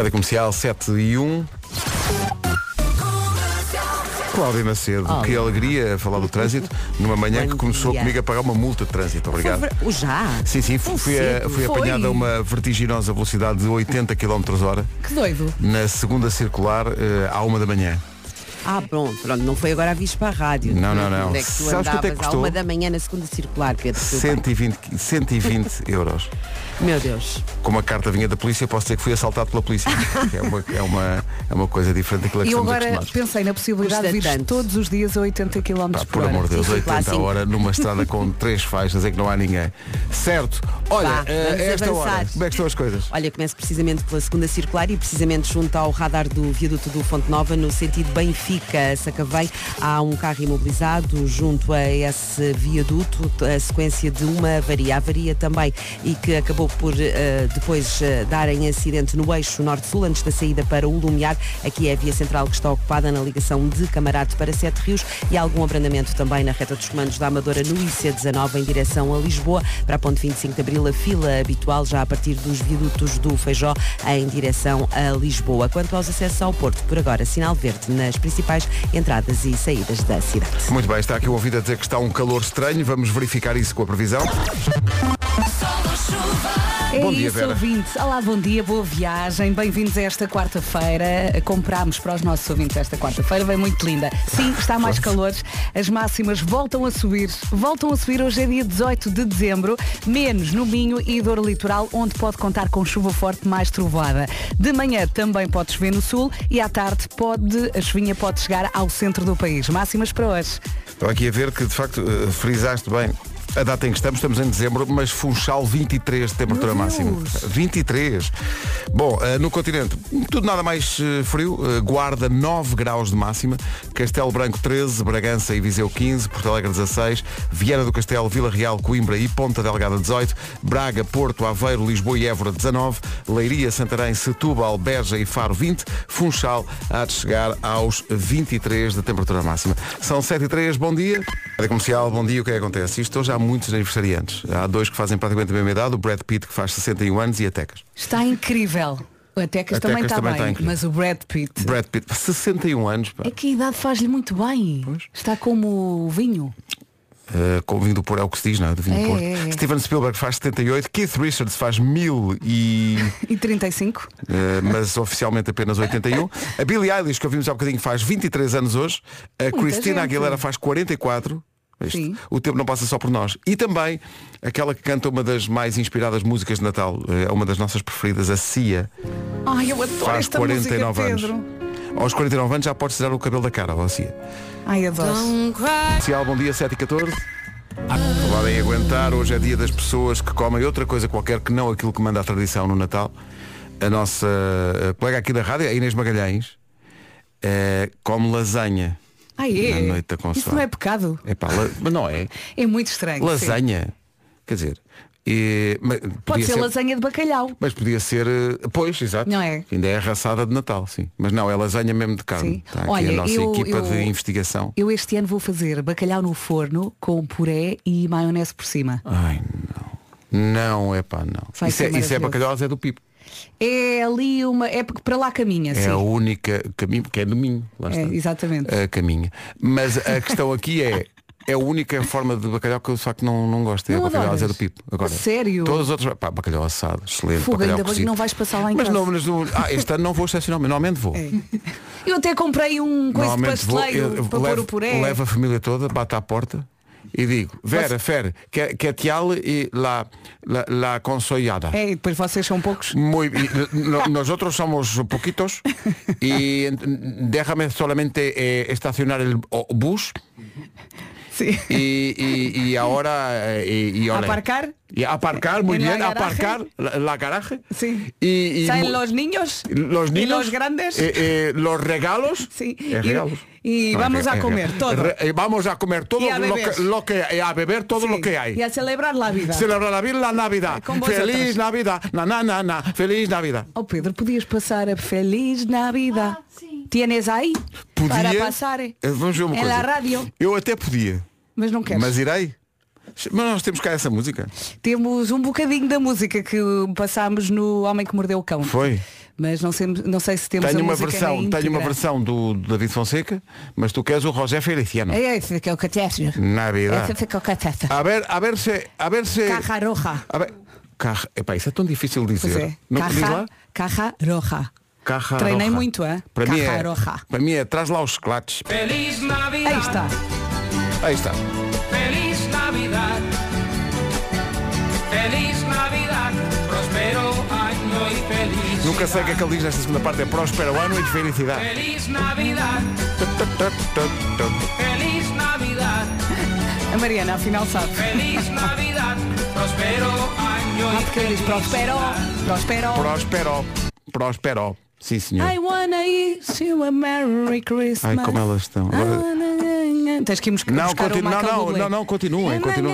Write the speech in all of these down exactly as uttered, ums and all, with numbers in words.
Rádio Comercial sete e um. Cláudia Macedo, oh, que alegria falar do trânsito numa manhã que começou comigo a pagar uma multa de trânsito. Obrigado. Foi, já? Sim, sim, fui, fui, a, fui apanhada a uma vertiginosa velocidade de oitenta quilómetros hora. Que doido. Na segunda circular, uh, à uma da manhã. Ah, pronto, pronto, não foi agora aviso para a rádio. Não, não, não. Onde é que tu Sabes quanto é que andavas à custou? uma da manhã na segunda circular, Pedro? cento e vinte, cento e vinte euros. Meu Deus. Como a carta vinha da polícia, posso dizer que fui assaltado pela polícia. É uma, é uma, é uma coisa diferente daquilo que E eu estamos agora acostumados. pensei na possibilidade Custa de vir tanto. todos os dias a oitenta quilómetros Pá, por por hora. amor de Deus, Sim, oitenta clássico. hora numa estrada com três faixas em que não há ninguém. Certo. Olha, Vá, eh, vamos a esta avançar. hora, como é que estão as coisas? Olha, começo precisamente pela segunda circular e precisamente junto ao radar do viaduto do Fonte Nova, no sentido Benfica-Sacavém, há um carro imobilizado junto a esse viaduto, a sequência de uma avaria. A avaria também e que acabou por uh, depois uh, darem acidente no eixo norte-sul, antes da saída para o Lumiar. Aqui é a via central que está ocupada na ligação de Camarate para Sete Rios e há algum abrandamento também na reta dos comandos da Amadora no I C dezanove em direção a Lisboa. Para a ponte vinte e cinco de Abril, a fila habitual já a partir dos viadutos do Feijó em direção a Lisboa. Quanto aos acessos ao Porto, por agora, sinal verde nas principais entradas e saídas da cidade. Muito bem, está aqui o ouvido a dizer que está um calor estranho. Vamos verificar isso com a previsão. É Bom dia, isso, Vera. ouvintes. Olá, bom dia, boa viagem. Bem-vindos a esta quarta-feira. Comprámos para os nossos ouvintes esta quarta-feira. Vem muito linda. Sim, está mais calor. As máximas voltam a subir. Voltam a subir. Hoje é dia dezoito de dezembro. Menos no Minho e Douro Litoral, onde pode contar com chuva forte mais trovoada. De manhã também pode chover no sul e à tarde pode, a chuvinha pode chegar ao centro do país. Máximas para hoje. Estou aqui a ver que, de facto, uh, frisaste bem a data em que estamos, estamos em dezembro, mas Funchal vinte e três de temperatura máxima. vinte e três. Bom, uh, no continente, tudo nada mais uh, frio. Uh, Guarda nove graus de máxima. Castelo Branco treze, Bragança e Viseu quinze, Porto Alegre dezasseis, Viana do Castelo, Vila Real, Coimbra e Ponta Delgada dezoito, Braga, Porto, Aveiro, Lisboa e Évora dezanove, Leiria, Santarém, Setúbal, Beja e Faro vinte, Funchal há de chegar aos vinte e três de temperatura máxima. São sete e três, bom dia. Rádio Comercial, bom dia, o que é que acontece? Isto hoje há muitos aniversariantes. Há dois que fazem praticamente a mesma idade, o Brad Pitt, que faz sessenta e um anos, e a Tecas. Está incrível. A Tecas A também Tecas está também bem, está incrível. mas o Brad Pitt... Brad Pitt, sessenta e um anos, pá. É que a idade faz-lhe muito bem. Pois. Está como o vinho. Uh, com o vinho do Porto, é o que se diz, não é? Do vinho do É, Porto. é, é. Steven Spielberg faz setenta e oito, Keith Richards faz mil e... E trinta e cinco. Uh, mas oficialmente apenas oitenta e um. A Billie Eilish, que ouvimos há bocadinho, faz vinte e três anos hoje. A Muita Christina gente. Aguilera faz quarenta e quatro. Isto, Sim. o tempo não passa só por nós. E também aquela que canta uma das mais inspiradas músicas de Natal, é uma das nossas preferidas, a Cia. Ai, eu adoro Faz esta quarenta e nove música, anos. Pedro. Aos quarenta e nove anos já podes tirar o cabelo da cara, ó Cia. Ai, adoro. Comercial, bom dia, sete e catorze. Podem aguentar, hoje é dia das pessoas que comem outra coisa qualquer que não aquilo que manda a tradição no Natal. A nossa uh, colega aqui da rádio, a Inês Magalhães, uh, come lasanha. Ai, é. Na noite da Isso Consoada. não é pecado. Epá, la... mas não é. É muito estranho. sim. Lasanha. Quer dizer, e... mas Pode podia ser, lasanha de bacalhau. Mas podia ser, uh, pois, exato. Não é? Ainda é arraçada de Natal, sim. Mas não, é lasanha mesmo de carne. Sim. Está aqui Olha, a nossa eu- equipa eu- de investigação. Eu este ano vou fazer bacalhau no forno com puré e maionese por cima. Ai, não. Não, é pá, não. Vai Isso é, ser isso é maravilhoso. bacalhau, é do Pipo. É ali uma. É porque para lá caminha, É sim. a única caminho, porque é do Minho. Lá É, está. exatamente. A caminha. Mas a questão aqui é, é a única forma de bacalhau que eu de facto não, não gosto. É Não bacalhau adoras? é do Pipo. Agora, A sério? Todos os outros, pá, bacalhau assado, excelente. Fogo, bacalhau ainda bem que cozido. não vais passar lá em Mas casa. não, mas não, ah, este ano não vou excepcionalmente, normalmente vou. É. Eu até comprei um coisa de Normalmente vou, pasteleiro eu- para pôr levo, o puré. levo a família toda, bate à porta e digo, Vera, Fer, que, que tial e la, la, la consollada. É, e depois vocês são poucos. Muy bien. No- nosotros somos poquitos y en- déjame solamente eh, estacionar el o- bus Sim. y, y, y ahora eh, y, y ole. Aparcar. Y aparcar, muy En la bien, garaje. aparcar la, la garaje. Sí. Y, y ¿Saben mu- los niños? los niños, ¿Y los grandes? eh, eh, los regalos. Sí. Eh, Y- regalos. y vamos a eh, comer eh, todo. re- eh, vamos a comer todo Y a lo beber. que, lo que y a beber todo Sí. lo que hay. Y a celebrar la vida. Celebrar la vida, la Navidad. Con vosotros. Feliz Navidad. Na, na, na, na. Feliz Navidad. Oh Pedro, podias passar a Feliz Navidad. Tienes aí? Podia. Para passar Eh, Vamos ver uma em coisa. la rádio. Eu até podia, Mas não queres. mas irei. Mas nós temos cá essa música. Temos um bocadinho da música que passámos no Homem que Mordeu o Cão. Foi? Mas não sei, não sei se temos Tenho a uma música versão, na tenho uma íntegra. versão do David Fonseca, mas tu queres o José Feliciano. É esse que é o que te acho. Navidad. Esse fica o que te acho. A ver, a ver se, a ver se. Caja roja. A ver, Caja, epá, isso é tão difícil de Pois dizer. é. Não diz Caja, lá? caja roja. Caja Treinei roja. muito, é? Para mim Caja é, roja. para mim é, traz lá os chocolates. Feliz Navidad. Aí está. Aí está. Feliz Navidad. Feliz Navidad. Prospero año y feliz. Nunca sei o que é que ele diz nesta segunda parte. É próspero ano e de felicidade. Feliz Navidad. Feliz Navidad. A Mariana, afinal, sabe. Feliz Navidad. Prospero año Ah, y porque ele diz prospero, prospero. Próspero. Próspero. Sim, senhor. I wanna wish you a Merry Christmas. Ai, como elas estão. Agora- Tens que ir buscar Não, buscar continu- o não, Michael não, Bublé. não, não, continuem, continuem.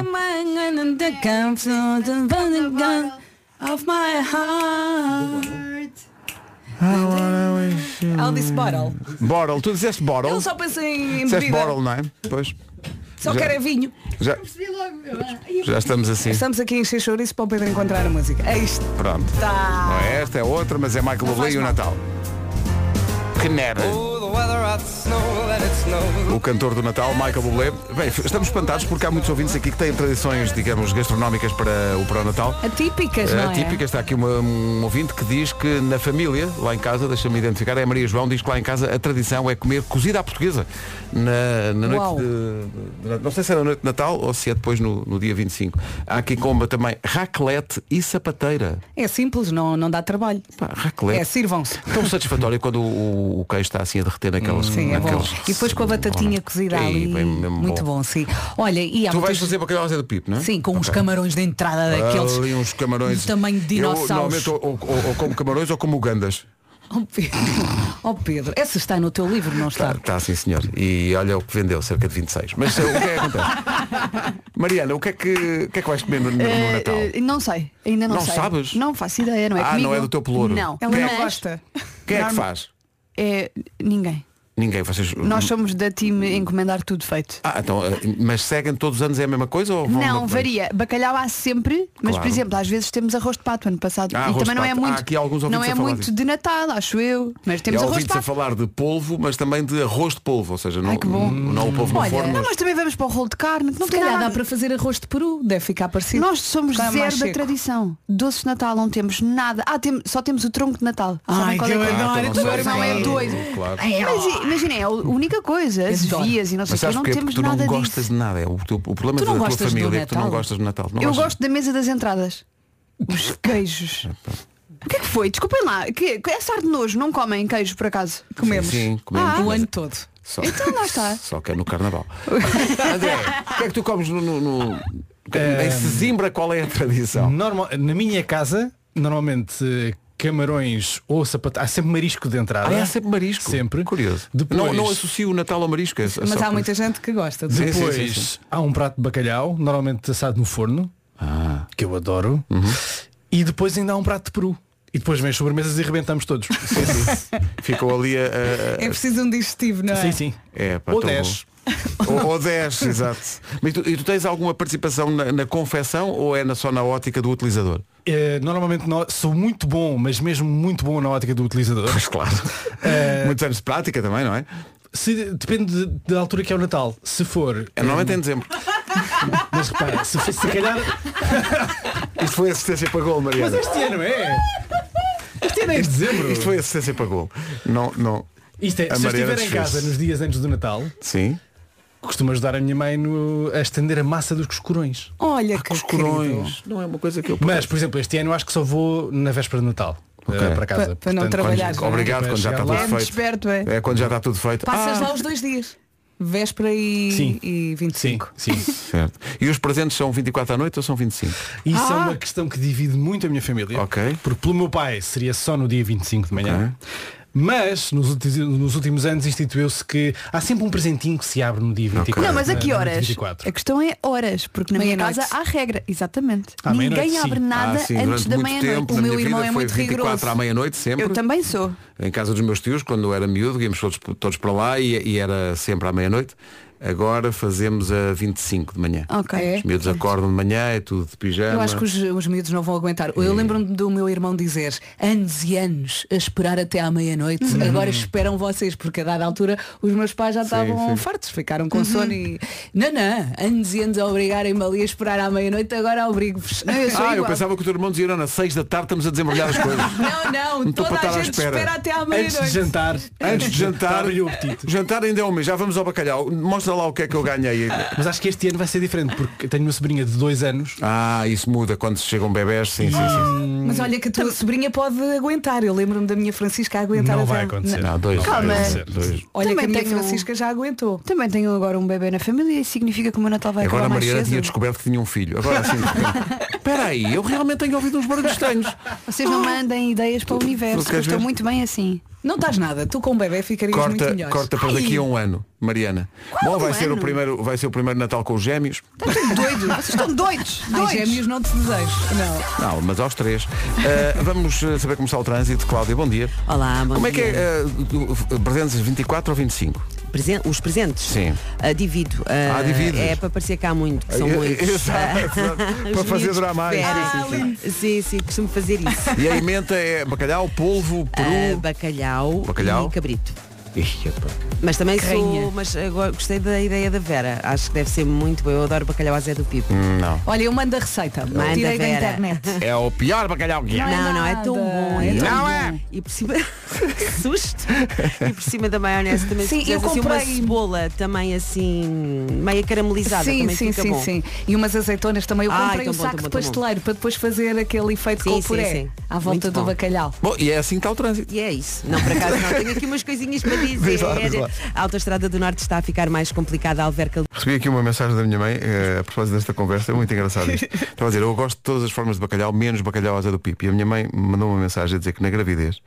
Of my heart. Ela disse bottle. Bottle, tu disseste bottle? Ele só pensa em Disseste bebida. bottle, não é? Pois. Só Já- quer é vinho. Já, já estamos assim. Estamos aqui a encher chouriço para o Pedro encontrar a música. É isto. Pronto. Tá. Não é esta, é outra, mas é Michael Bublé faz e o mal. Natal. Que nera. O cantor do Natal, Michael Bublé. Bem, estamos espantados porque há muitos ouvintes aqui que têm tradições, digamos, gastronómicas para o pré-natal. Atípicas, não é? Atípica, está aqui uma- um ouvinte que diz que na família, lá em casa, deixa-me identificar, é a Maria João, diz que lá em casa a tradição é comer cozida à portuguesa na, na Uau. noite de, de- não sei se é na noite de Natal ou se é depois no, no dia vinte e cinco. Há aqui comba também raclette e sapateira. É simples, não, não dá trabalho. Pá, raclette. É, sirvam-se. Tão satisfatório quando o, o queijo está assim a derreter naquelas. Sim, é bom. naqueles... E depois com a batatinha cozida Ei, ali. bem, mesmo Muito bom, sim. Olha, e há Tu vais muitas- fazer bacalhau à Zé do Pipo, não é? Sim, com uns Ok. camarões de entrada daqueles. Ali uns camarões. do tamanho de Eu dinossauros. normalmente ou, ou, ou como camarões ou como ugandas. Oh Pedro. Oh Pedro, essa está no teu livro, não está? Está, está sim senhor. E olha o que vendeu, cerca de vinte e seis. Mas uh, o que é que acontece? Mariana, o que é que, o que, é que vais comer no, no- no Eh, Natal? eh, não sei, ainda não, Não sei. sabes? Não faço ideia, não é Ah, comigo. não é do teu pelouro. Não. Ela Quem é não que- gosta. Quem é que norma- faz? É ninguém. Ninguém, vocês. Nós somos da time encomendar tudo feito. Ah, então, uh, mas seguem todos os anos é a mesma coisa ou vão Não, uma- varia. Bacalhau há sempre, mas Claro. por exemplo, às vezes temos arroz de pato ano passado. Ah, e arroz também de não é pato. muito. Há aqui alguns não ouvintes é a falar muito disso. de Natal, acho eu. Mas E temos há arroz de ouvintes a pato. falar de polvo, mas também de arroz de polvo, ou seja, não, Ai, que bom. não o polvo no Olha, forno. Não, mas- mas também vamos para o rolo de carne, que não Se tem calhar nada. dá para fazer arroz de peru, deve ficar parecido. Nós somos Está mais zero da seco. tradição. Doces de Natal não temos nada. Ah, tem- só temos o tronco de Natal. Ai, Sabem qual é que que é? eu adoro, Ah, então tu não O meu sabes. irmão é Sim, doido. claro. Mas i- imaginem, é a única coisa, as Adoro. vias e não sei Mas o que, sabes não porquê? temos Porque tu não nada gostas disso. de nada. É o, teu, o problema Tu da não tua gostas do família é que tu não Natal? gostas do Natal. Não Eu gostas? gosto da mesa das entradas. Os queijos. O que é que foi? Desculpem lá. Que, que essa ar de nojo, não comem queijo por acaso? Comemos. Sim, sim, comemos. Ah. O Mas- ano todo. Só, Então lá está. só que é no Carnaval. André, o que é que tu comes no... no, no- Em Sesimbra, qual é a tradição? Normal, na minha casa, normalmente eh, camarões ou sapato, há sempre marisco de entrada. Ah, é sempre marisco? Sempre. Curioso. Depois, Não, não associo o Natal ao marisco. É, é Mas só há por muita isso. gente que gosta. de- Sim, depois sim, sim, sim. há um prato de bacalhau, normalmente assado no forno, Ah. que eu adoro. E depois ainda há um prato de peru. E depois vem as sobremesas e rebentamos todos. Sim, sim. Ficou ali a... a- a- É preciso um digestivo, não é? Sim, sim. É, pá, Ou tão dez. bom. Ou, ou dez, exato. Mas tu, e tu tens alguma participação na, na confecção ou é na, só na ótica do utilizador? Eh, normalmente no- sou muito bom, mas mesmo muito bom na ótica do utilizador. Pois claro. Muitos anos de prática também, não é? Se, depende de- da altura que é o Natal. Se for. É normalmente em dezembro. Mas repara, se, for- se calhar. Isto foi assistência para gol, Mas Mariana. este ano é! Este ano é em dezembro. Isto foi assistência para gol. Não, não. Isto é, A se eu Mariana estiver em desfez. casa nos dias antes do Natal, Sim. costumo ajudar a minha mãe no- a estender a massa dos coscorões. Olha que Os querido. corões. Não é uma coisa que eu... Mas, por exemplo, este ano eu acho que só vou na véspera de Natal. Ok. eh, para casa. Pa- para não Portanto, trabalhar, quando- não é? Obrigado, para quando já está chegar tudo lá- É muito feito. esperto, é. É quando já está tudo feito. Passas Ah, lá os dois dias. Véspera e, Sim. e vinte e Sim, cinco. sim. certo. E os presentes são vinte e quatro à noite ou são vinte e cinco? Isso Ah. é uma questão que divide muito a minha família. Ok. Porque pelo meu pai seria só no dia vinte e cinco de manhã. Mas nos últimos, nos últimos anos instituiu-se que há sempre um presentinho que se abre no dia vinte e quatro. Não, mas a que na- na noite horas? vinte e quatro. A questão é horas, porque na minha Meia-noite. casa há regra, exatamente. À Ninguém meia-noite, abre sim. nada Ah, sim, antes durante da muito meia-noite. tempo O na meu minha irmão vida é foi muito vinte e quatro rigoroso. à meia-noite sempre. Eu também sou. Em casa dos meus tios, quando eu era miúdo, íamos todos, todos para lá e, e era sempre à meia-noite. Agora fazemos a vinte e cinco de manhã. Ok. É? Os miúdos acordam de manhã, é tudo de pijama. Eu acho que os, os miúdos não vão aguentar. Eu lembro-me do meu irmão dizer anos e anos a esperar até à meia-noite. Uhum. Agora esperam vocês, porque a dada altura os meus pais já estavam sim. fartos, ficaram com sono e. Não, não, anos e anos a obrigarem-me ali a esperar à meia-noite, agora obrigo-vos. Não, eu sou Ah, eu igual. pensava que o teu irmão dizia, não, às seis da tarde estamos a desembrulhar as coisas. Não, não, Não estou toda para a estar à gente espera. espera até à Antes de meia-noite. jantar. Antes de jantar, Dá-lhe o apetite. o jantar ainda é um mês, já vamos ao bacalhau. Mostra lá o que é que eu ganhei. Mas acho que este ano vai ser diferente, porque tenho uma sobrinha de dois anos. Ah, isso muda quando chegam bebés, sim, sim, sim. Mas olha que a tua sobrinha pode aguentar. Eu lembro-me da minha Francisca a aguentar Não até- vai acontecer. Não, dois. Calma. dois, dois. Olha Também que a minha tenho- Francisca já aguentou. Também tenho agora um bebê na família e significa que o meu Natal vai Agora a acabar mais Mariana cedo. tinha descoberto que tinha um filho. Agora assim, de repente, espera aí, eu realmente tenho ouvido uns barulhos estranhos. Vocês não mandem ideias para o universo, tu queres eu estou ver? muito bem assim. Não estás nada. Tu com um bebê ficarias muito Corta, melhor. corta para daqui a um ano, Mariana. Bom, vai um ser, o ano? primeiro, vai ser o primeiro Natal com os gêmeos. Estão doidos, vocês estão doidos. Ai, doidos. gêmeos não te desejo. Não. Não, mas aos três. Uh, vamos uh, saber como está o trânsito. Cláudia, bom dia. Olá, bom Como é que dia. é uh, uh, presentes vinte e quatro ou vinte e cinco? Presen- os presentes? Sim. Ah, divido. Ah, Ah, divides. é para parecer cá muito, que são Eh, muitos. exato, exato. Os Para fazer miúdos durar mais. preferem. Sim, Sim, sim, costumo fazer isso. E a emenda é bacalhau, polvo, Ah, peru. bacalhau, Bacalhau. e cabrito. Ih, epa. Mas também Rainha. sou. Mas agora gostei da ideia da Vera. Acho que deve ser muito bom. Eu adoro bacalhau à Zé do Pipo. Hum, Não. Olha, eu mando a receita. Manda, Tirei da Vera. internet. É o pior bacalhau que há. Não, não, é tão nada, bom. é tão tão bom. bom. E por cima. Que susto! E por cima da maionese também. Sim, se eu fizesse assim uma comprei- cebola também assim. Meia caramelizada. Sim, também sim, fica sim, bom. sim. E umas azeitonas também. Eu Ai, comprei tão um bom, saco tão de bom, tão bom. pasteleiro para depois fazer aquele efeito Sim, com o sim, puré sim. à volta Muito do bom. bacalhau. Bom, e é assim que está o trânsito. E é isso. Não, por acaso não. Tenho aqui umas coisinhas para dizer. Diz lá, diz lá. A Autostrada do Norte está a ficar mais complicada. A Alverca. Recebi aqui uma mensagem da minha mãe eh, a propósito desta conversa, é muito engraçado isto. Estava a dizer, eu gosto de todas as formas de bacalhau, menos bacalhau à Zé do Pipo. E a minha mãe mandou uma mensagem a dizer que na gravidez,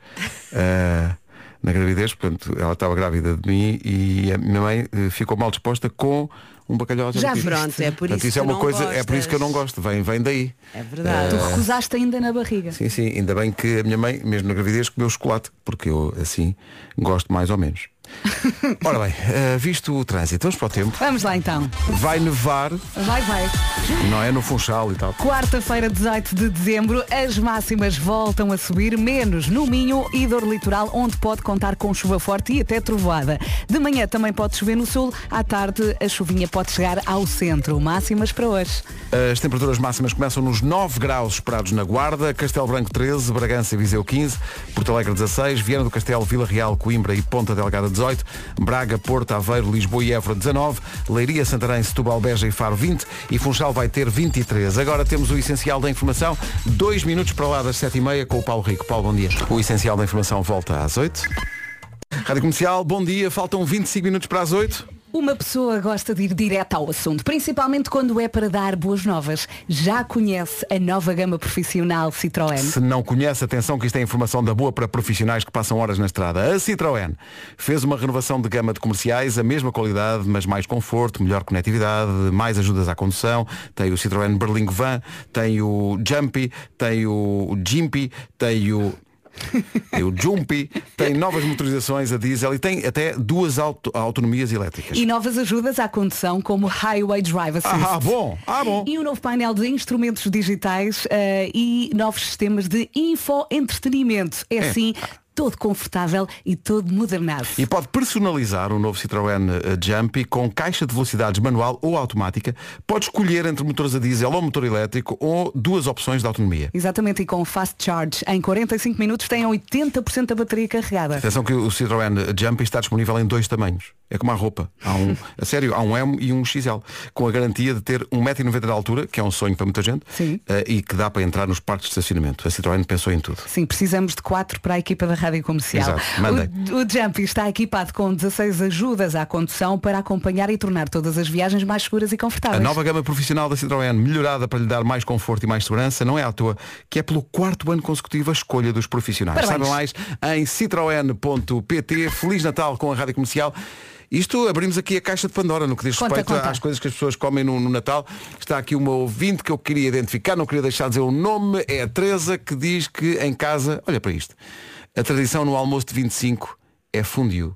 eh, na gravidez, portanto, ela estava grávida de mim e a minha mãe eh, ficou mal disposta com um bacalhau à Zé Já do Pipo. vi. Pronto, é por Portanto, isso isso é que uma não coisa, é por isso que eu não gostas. gosto, vem, vem daí. É verdade. Tu recusaste ainda na barriga. Sim, sim, ainda bem que a minha mãe, mesmo na gravidez, comeu chocolate, porque eu assim gosto mais ou menos. Ora bem, eh, visto o trânsito, vamos para o tempo. Vamos lá então. Vai nevar, Vai, vai. não é no Funchal e tal. Quarta-feira, dezoito de dezembro, as máximas voltam a subir, menos no Minho e dor litoral, onde pode contar com chuva forte e até trovoada. De manhã também pode chover no sul, à tarde a chuvinha pode chegar ao centro. Máximas para hoje. As temperaturas máximas começam nos nove graus esperados na Guarda, Castelo Branco treze, Bragança e Viseu quinze, Porto Alegre dezasseis, Viana do Castelo, Vila Real, Coimbra e Ponta Delgada dezoito, Braga, Porto, Aveiro, Lisboa e Évora dezanove, Leiria, Santarém, Setúbal, Beja e Faro vinte e Funchal vai ter vinte e três. Agora temos o essencial da informação, dois minutos para lá das sete e meia com o Paulo Rico. Paulo, bom dia. O essencial da informação volta às oito. Rádio Comercial, bom dia. Faltam vinte e cinco minutos para as oito. Uma pessoa gosta de ir direto ao assunto, principalmente quando é para dar boas novas. Já conhece a nova gama profissional Citroën? Se não conhece, atenção que isto é informação da boa para profissionais que passam horas na estrada. A Citroën fez uma renovação de gama de comerciais, a mesma qualidade, mas mais conforto, melhor conectividade, mais ajudas à condução. Tem o Citroën Berlingo Van, tem o Jumpy, tem o Jimpy, tem o... Tem o Jumpy, tem novas motorizações a diesel e tem até duas auto autonomias elétricas. E novas ajudas à condução, como Highway Drive Assist. Ah, bom, ah, bom. E um novo painel de instrumentos digitais eh, e novos sistemas de infoentretenimento. É, É. assim, todo confortável e todo modernado. E pode personalizar o novo Citroën eh, Jumpy com caixa de velocidades manual ou automática. Pode escolher entre motores a diesel ou motor elétrico ou duas opções de autonomia. Exatamente, e com Fast Charge, em quarenta e cinco minutos tem oitenta por cento da bateria carregada. Atenção que o Citroën Jumpy está disponível em dois tamanhos. É como a roupa. Há um, a sério, há um M e um X L. Com a garantia de ter um metro e noventa de altura, que é um sonho para muita gente, Sim. eh, e que dá para entrar nos parques de estacionamento. A Citroën pensou em tudo. Sim, precisamos de quatro para a equipa da Rádio Comercial. Exato, mandem. O, o Jumpy está equipado com dezasseis ajudas à condução para acompanhar e tornar todas as viagens mais seguras e A confortáveis. nova gama profissional da Citroën, melhorada para lhe dar mais conforto e mais segurança, não é à toa que é pelo quarto ano consecutivo a escolha dos profissionais. Parabéns. Saibam mais em citroen ponto pt. Feliz Natal com a Rádio Comercial. Isto abrimos aqui a caixa de Pandora no que diz Conta, respeito conta. às coisas que as pessoas comem no, no Natal. Está aqui uma ouvinte que eu queria identificar, não queria deixar de dizer o nome, é a Teresa, que diz que em casa, olha para isto, a tradição no almoço de vinte e cinco é fondue.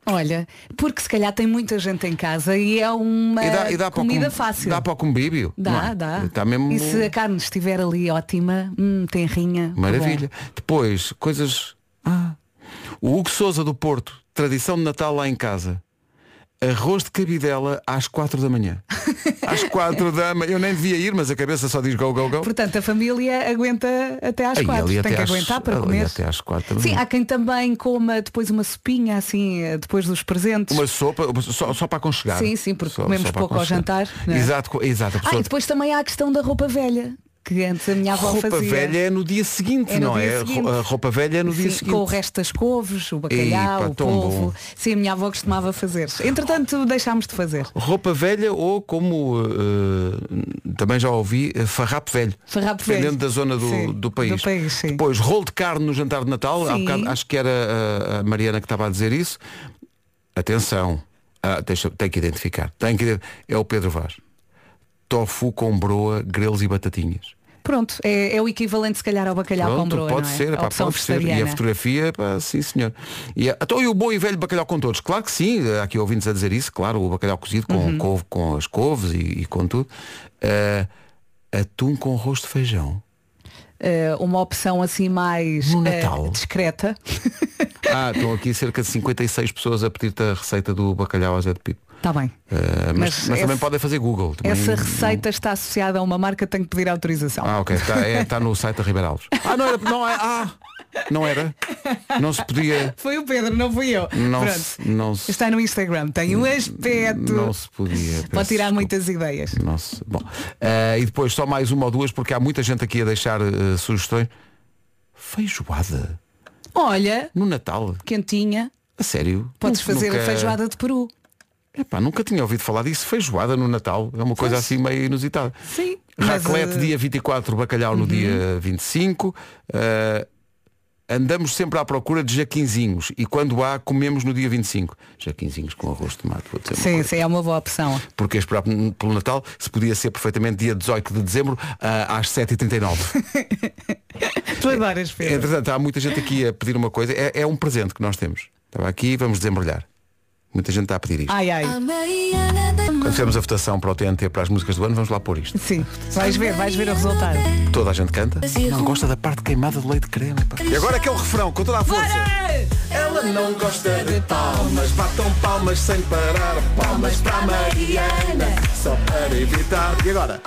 Olha, porque se calhar tem muita gente em casa e é uma E dá, e dá comida para o com- fácil. Dá para o convívio. Dá, não é? dá. Está mesmo E se a carne estiver ali ótima, hum, tem rinha. maravilha. Depois, coisas. Ah. O Hugo Sousa do Porto, tradição de Natal lá em casa. Arroz de cabidela às quatro da manhã. Às quatro da manhã. Eu nem devia ir, mas a cabeça só diz go, go, go. Portanto, a família aguenta até às Aí, quatro. ali Tem até que às- aguentar para ali comer. até às quatro da Sim, manhã. há quem também coma depois uma sopinha, assim, eh, depois dos presentes. Uma sopa, só, só para aconchegar. Sim, sim, porque Só- comemos só para pouco ao aconchegar. jantar, não é? Exato, co- exato. A Ah, pessoa... e depois também há a questão da roupa velha, que antes a minha avó roupa fazia. velha é no dia seguinte, É no não dia é? seguinte. A roupa velha é no dia Sim, seguinte. com o resto das couves, o bacalhau, Epa, o tão polvo. bom. Sim, a minha avó costumava fazer. Entretanto, deixámos de fazer. Roupa velha ou como eh, também já ouvi, eh, farrapo velho. Farrapo Dependendo velho. da zona do, Sim, do país. do país, sim. Depois, rolo de carne no jantar de Natal. Há Sim. bocado, acho que era a, a Mariana que estava a dizer isso. Atenção. Ah, deixa, tem que identificar. Tem que, ident- é o Pedro Vaz. Tofu com broa, grelos e batatinhas. Pronto, é, é o equivalente se calhar ao bacalhau com Pronto, broa, pode não é? ser, A pá, opção pode ser. E a vegetariana. fotografia, pá, sim senhor. E, a- então, e o bom e velho bacalhau com todos? Claro que sim, há aqui ouvintes a dizer isso, claro, o bacalhau cozido com, Uhum. couve- com as couves e, e com tudo. Ah, atum com arroz de feijão. Eh, uma opção assim mais No eh, Natal. discreta. Ah, estão aqui cerca de cinquenta e seis pessoas a pedir-te a receita do bacalhau ao Zé de Pipo. Está bem. Ah, mas Mas mas também esse- podem fazer Google. Também Essa não- receita está associada a uma marca, tenho que pedir autorização. Ah, ok. Está é, tá no site da Ribeira Alves. Ah, não era. Não, é, ah, não era. Não se podia. Foi o Pedro, não fui eu. Não Pronto. se, não se, Está no Instagram, tem um aspecto. não se podia. peço Pode tirar desculpa. muitas ideias. Nossa, bom. Eh, e depois só mais uma ou duas, porque há muita gente aqui a deixar eh, sugestões. Feijoada Olha, no Natal. quentinha, A sério? podes Nunca- fazer a feijoada de peru. Epá, nunca tinha ouvido falar disso. Feijoada no Natal. É uma coisa assim meio inusitada. Sim. mas, Raclette eh, dia vinte e quatro, bacalhau no dia vinte e cinco. Eh, andamos sempre à procura de jaquinzinhos e quando há, comemos no dia vinte e cinco. Jaquinzinhos com arroz de tomate, vou dizer uma Sim, coisa. sim, é uma boa opção. Porque esperar pelo Natal se podia ser perfeitamente dia dezoito de dezembro ah, às sete e trinta e nove. Tu adoras, Pedro. Entretanto, há muita gente aqui a pedir uma coisa. É, é um presente que nós temos. Estava aqui, vamos desembrulhar. Muita gente está a pedir isto. Ai, ai. Quando fizemos a votação para o T N T para as músicas do ano, vamos lá pôr isto. Sim, vais ver, vais ver o resultado. Toda a gente canta. Não gosta da parte queimada de leite de creme. pá. E agora aquele refrão, com toda a força. Ela não gosta de palmas, batam palmas sem parar. Palmas para a Mariana, só para evitar. E agora?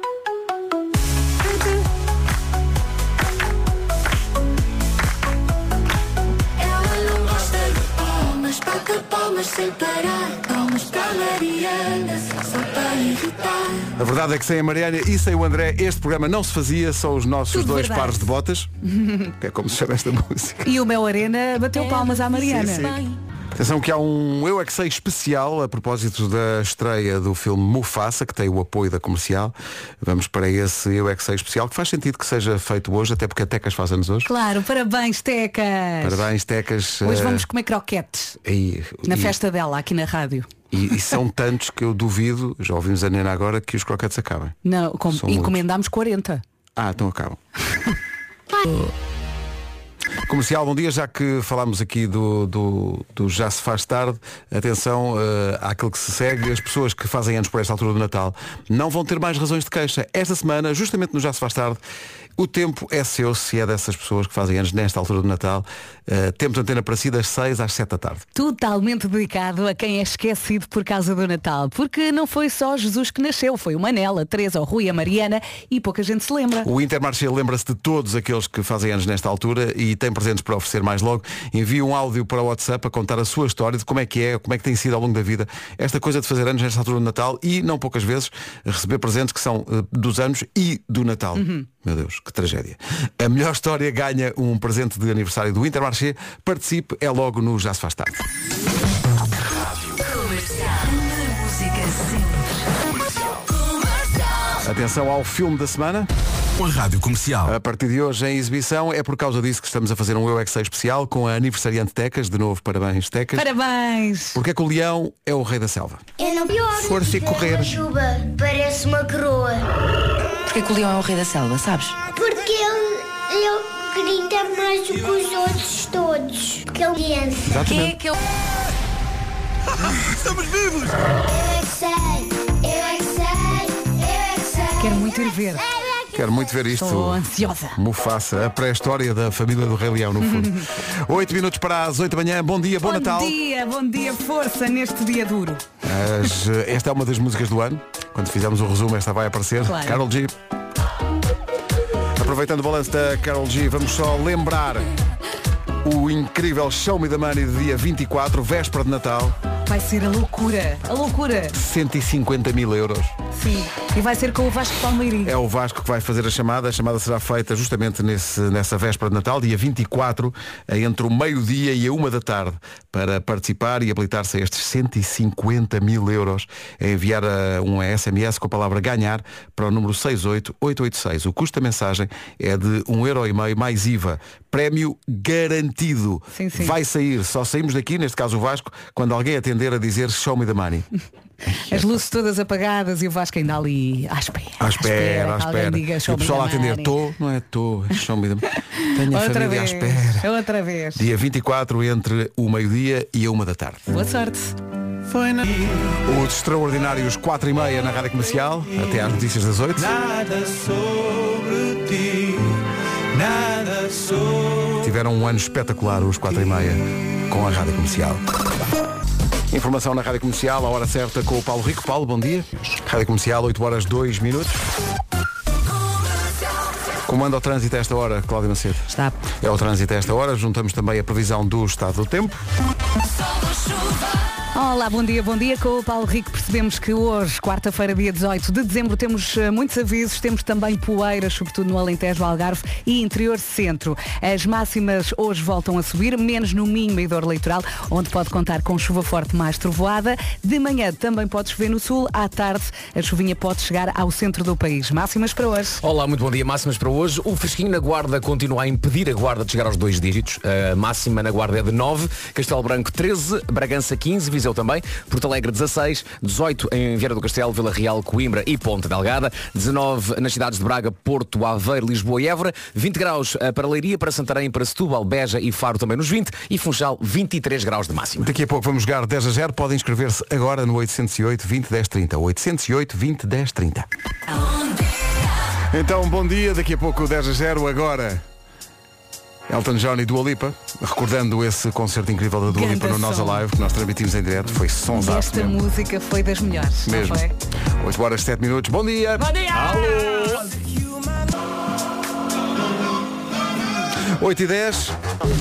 Ela não gosta de palmas, bate palmas sem parar. Palmas para a Mariana, só para evitar. A verdade é que sem a Mariana e sem o André, este programa não se fazia. São os nossos Tudo dois verdade. pares de botas. Que é como se chama esta música. E o Mel Arena bateu palmas à Mariana. Sim, sim. Atenção que há um Eu é que Sei especial a propósito da estreia do filme Mufasa, que tem o apoio da comercial. Vamos para esse Eu é que Sei especial, que faz sentido que seja feito hoje, até porque a Tecas faz anos hoje. Claro, parabéns, Tecas. Parabéns, Tecas. Hoje eh, vamos comer croquetes e, na e- festa dela, aqui na rádio. E, e são tantos que eu duvido, já ouvimos a Nena agora, que os croquetes acabem. Não, com, São encomendámos quarenta. Ah, então acabam. Comercial, bom dia, já que falámos aqui do, do, do Já se faz tarde, atenção uh, àquilo que se segue, as pessoas que fazem anos por esta altura do Natal não vão ter mais razões de queixa. Esta semana, justamente no Já se faz tarde, o tempo é seu, se é dessas pessoas que fazem anos nesta altura do Natal. Uh, temos antena para si das seis às sete da tarde. Totalmente dedicado a quem é esquecido por causa do Natal. Porque não foi só Jesus que nasceu, foi o Manel, a Teresa, o Rui, a Mariana e pouca gente se lembra. O Intermarché lembra-se de todos aqueles que fazem anos nesta altura e tem presentes para oferecer mais logo. Envie um áudio para o WhatsApp a contar a sua história de como é que é, como é que tem sido ao longo da vida esta coisa de fazer anos nesta altura do Natal e, não poucas vezes, receber presentes que são uh, dos anos e do Natal. Uhum. Meu Deus, que tragédia. A melhor história ganha um presente de aniversário do Intermarché. Participe, é logo no Já se faz tarde. Atenção ao filme da semana. Com a Rádio Comercial. A partir de hoje em exibição, é por causa disso que estamos a fazer um Eu é que Sei especial com a aniversariante Tecas. De novo, parabéns, Tecas. Parabéns! Porque é que o leão é o rei da selva. Eu não pior. Força e correr. Juba, parece uma coroa. Porquê que o leão é o rei da selva, sabes? Porque ele, ele grita mais do que os outros todos. Porque ele pensa. Quem é que é o... Estamos vivos! Quero muito ir ver. Quero muito ver isto. Estou ansiosa. Mufasa, a pré-história da família do Rei Leão, no fundo. Oito minutos para as oito da manhã. Bom dia, bom, Bom Natal. dia, bom dia, força neste dia duro. As, esta é uma das músicas do ano. Quando fizermos o resumo, esta vai aparecer. Claro. Karol G. Aproveitando o balanço da Karol G, vamos só lembrar o incrível Show Me the Money de dia vinte e quatro, véspera de Natal. Vai ser a loucura, a loucura. cento e cinquenta mil euros. Sim, e vai ser com o Vasco Palmeirinho. É o Vasco que vai fazer a chamada. A chamada será feita justamente nesse, nessa véspera de Natal, dia vinte e quatro, entre o meio-dia e a uma da tarde, para participar e habilitar-se a estes cento e cinquenta mil euros. É enviar a, um S M S com a palavra ganhar para o número seis oito oito oito seis. O custo da mensagem é de um euro e meio mais I V A. Prémio garantido. Sim, sim. Vai sair. Só saímos daqui, neste caso o Vasco, quando alguém atender a dizer show me the money. As luzes todas apagadas e o Vasco ainda ali à espera. À espera, à que alguém espera. diga, E show o me pessoal a the atender, money. estou, não é estou, show me the money. Tenho a Outra família à vez, espera. outra vez. Dia vinte e quatro, entre o meio-dia e a uma da tarde. Boa sorte. Os extraordinários quatro e meia na Rádio Comercial, até às notícias das oito. Nada sobre ti, nada sobre... Tiveram um ano espetacular os quatro e meia com a Rádio Comercial. Informação na Rádio Comercial, a hora certa com o Paulo Rico. Paulo, bom dia. Rádio Comercial, oito horas dois minutos. Comando ao trânsito a esta hora, Cláudia Macedo. Está. É o trânsito a esta hora. Juntamos também a previsão do estado do tempo. Olá, bom dia, bom dia. Com o Paulo Rico percebemos que hoje, quarta-feira, dia dezoito de dezembro, temos uh, muitos avisos, temos também poeiras, sobretudo no Alentejo, Algarve e interior centro. As máximas hoje voltam a subir, menos no Minho e Dor Litoral, onde pode contar com chuva forte mais trovoada. De manhã também pode chover no sul, à tarde a chuvinha pode chegar ao centro do país. Máximas para hoje. Olá, muito bom dia. Máximas para hoje. O fresquinho na Guarda continua a impedir a Guarda de chegar aos dois dígitos. A máxima na Guarda é de nove, Castelo Branco treze, Bragança quinze, Viseu também, Porto Alegre dezasseis, dezoito em Vieira do Castelo, Vila Real, Coimbra e Ponta Delgada, dezanove nas cidades de Braga, Porto, Aveiro, Lisboa e Évora, vinte graus para Leiria, para Santarém, para Setúbal, Beja e Faro também nos vinte e Funchal vinte e três graus de máxima. Daqui a pouco vamos jogar dez a zero. Podem inscrever-se agora no oitocentos e oito, vinte, dez, trinta. oitocentos e oito, vinte, dez, trinta. Então, bom dia. Daqui a pouco dez a zero. Agora Elton John e Dua Lipa, recordando esse concerto incrível da Dua Lipa no Ganda Nós som. Alive, que nós transmitimos em direto. Foi sonsaço Esta mesmo. música foi das melhores, não Mesmo. foi? oito horas sete minutos. Bom dia. Bom dia! oito e dez.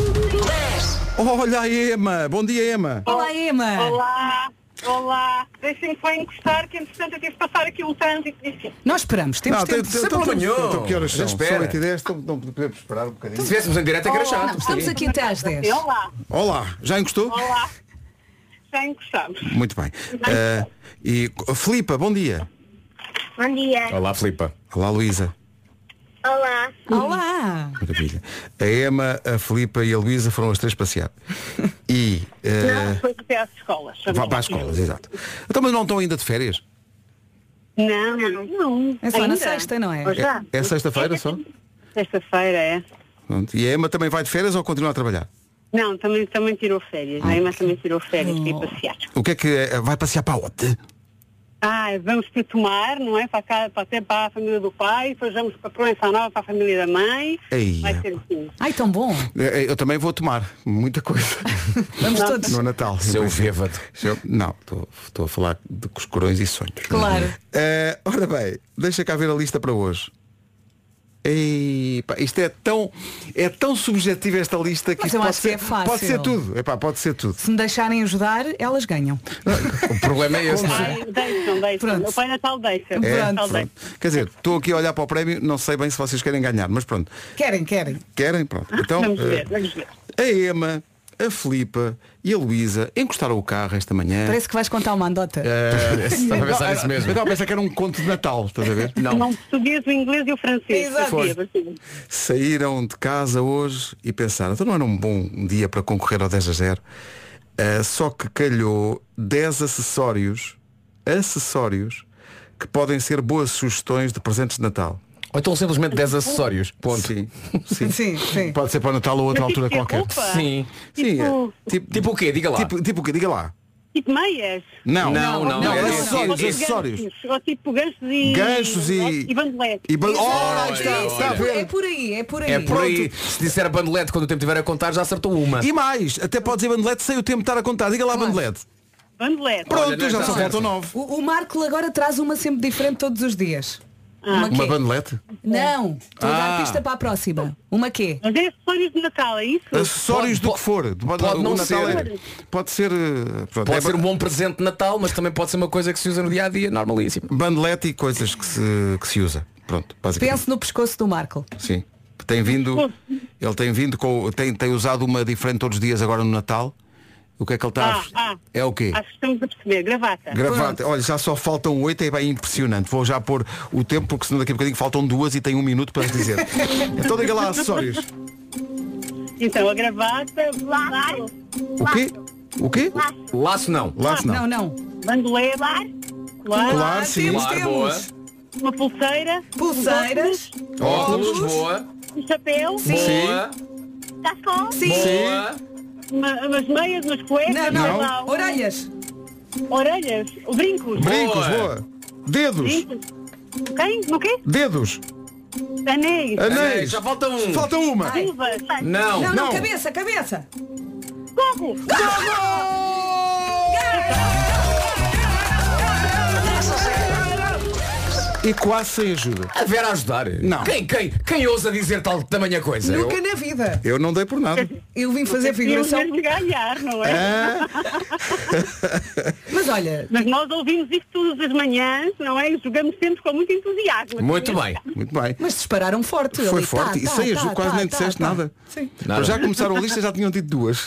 Olha a Ema. Bom dia, Ema. Olá, Ema! Olá, olá. Deixem-me só encostar, que entretanto eu tive que passar aqui o trânsito. Nós esperamos, temos tempo. tem- tem- Sem problema nenhum. então, que horas Já são? espera. São oito e dez. Então não podemos esperar um bocadinho. Se estivéssemos em direto é que era Não, chato. estamos aqui até às dez. Olá, Olá, já encostou? olá. Já encostamos. Muito bem. Eh, e Filipa, bom dia. Bom dia. Olá, Filipa. Olá, Luísa. Olá. Olá! Maravilha. A Ema, a Filipa e a Luísa foram as três passear. E eh, Não, foi até às escolas. vá para as escolas, exato. Então, mas não estão ainda de férias? Não, não, não. É só na Ainda. sexta, não é? Pois já. É sexta-feira só? Sexta-feira, é. Pronto. E a Ema também vai de férias ou continua a trabalhar? Não, também, também tirou férias. A Emma também tirou férias para ir passear. O que é que é? Vai passear para onde? Ah, vamos para Tomar, não é? Para cá, para, até para a família do pai, depois vamos para Proença Nova, para a família da mãe. Ei, Vai ser assim. Ai, tão bom! Eh, Eu também vou tomar muita coisa Vamos todos. no Natal. Seu bêbado. Seu- Não, estou- estou a falar de coscorões e sonhos. Claro. Eh, ora bem, deixa cá ver a lista para hoje. Ei, pá, isto é tão, é tão subjetivo esta lista que Mas isto eu pode acho que ser, é fácil. pode ser tudo. Epá, pode ser tudo. Se me deixarem ajudar, elas ganham. O problema é esse, não é? Ai, deixam, deixam. Pronto. O Pai Natal deixa. O É, Pai Natal pronto. deixa. Quer dizer, estou aqui a olhar para o prémio, não sei bem se vocês querem ganhar, mas pronto. Querem, querem. Querem? Pronto. Então, Vamos eh, ver, vamos ver. a Ema, a Filipa e a Luísa encostaram o carro esta manhã. Parece que vais contar uma andota. Eh, Estava a pensar nisso Eu mesmo. estava a pensar que era um conto de Natal, estás a ver? Não. Não, o português, o inglês e o francês. Exato. Fazia, fazia. Saíram de casa hoje e pensaram, então não era um bom dia para concorrer ao dez a zero. Ah, só que calhou dez acessórios, acessórios, que podem ser boas sugestões de presentes de Natal. Ou então simplesmente dez acessórios. Ponto. Sim, sim. Sim, sim. Pode ser para o Natal ou outra Mas altura tipo que qualquer. roupa? Sim. Sim, Tipo- é, tipo, Tipo o quê? Diga lá. tipo, tipo o quê? Diga lá. Tipo meias? Não, Não, não, não, é acessórios, Ou tipo acessórios. ganchos, ou tipo ganchos e... Ganchos e- E bandeletes. E ban- Exato, Ora, aí é está, isso, está a é por- ver? É por aí, é por aí. É por aí. Se disser bandelete quando o tempo estiver a contar, já acertou uma. E mais, até pode dizer bandelete sem o tempo estar a contar. Diga lá bandelete. Bandeletes. Pronto, Olha, já não só está faltam certo. nove. O, o Marco agora traz uma sempre diferente todos os dias. Uma Uma quê? bandelete? Não, estou a Ah. dar pista para a próxima. Uma quê? Mas é acessórios de Natal, é isso? Acessórios Pode- do que for. Pode, pode o não Natal ser. é- pode ser. eh, pronto, Pode é ser ba- um bom presente de Natal, mas também pode ser uma coisa que se usa no dia a dia, normalíssimo. bandelete e coisas que se, que se usa. Pronto, basicamente. Pense no pescoço do Marco. Sim. Tem vindo. Ele tem vindo com. Tem, tem usado uma diferente todos os dias agora no Natal. O que é que ele está a Ah, f- ah. É o quê? Acho que estamos a perceber. Gravata. Gravata. Olha, já só faltam oito, é bem impressionante. Vou já pôr o tempo, porque senão daqui a bocadinho faltam duas e tem um minuto para as dizer. Então diga lá acessórios. Então, a gravata, laço, O quê? O quê? Laço não. Laço Não, não. não. bandolete, colar, Claro, sim. temos, Claro, temos. boa. uma pulseira, Pulseiras. Óculos, boa. um chapéu, Boa. cascol, Sim. Boa. uma, umas meias, umas cuecas, Não, não. sei lá, um- Orelhas. orelhas, brincos. Brincos, Boa. boa. Dedos. Brincos. Quem? No quê? Dedos. Anéis. Anéis. Já falta um. Falta uma. Luvas. Não. Não, não, Não. cabeça, cabeça. Gorro. E quase sem ajuda. A Vera a ajudar. Não. Quem, quem, quem ousa dizer tal tamanha coisa? Nunca Eu- na vida. Eu não dei por nada. Eu vim fazer Queríamos figuração. mesmo ganhar, não é? Ah, Mas olha, Mas nós ouvimos isto todas as manhãs, não é? E jogamos sempre com muito entusiasmo. Muito bem. muito bem. mas dispararam forte. Foi ali. forte. Tá, E tá, sem tá, ajuda, quase tá, nem tá, disseste tá. nada. Sim. Nada. Mas já começaram a lista, já tinham dito duas.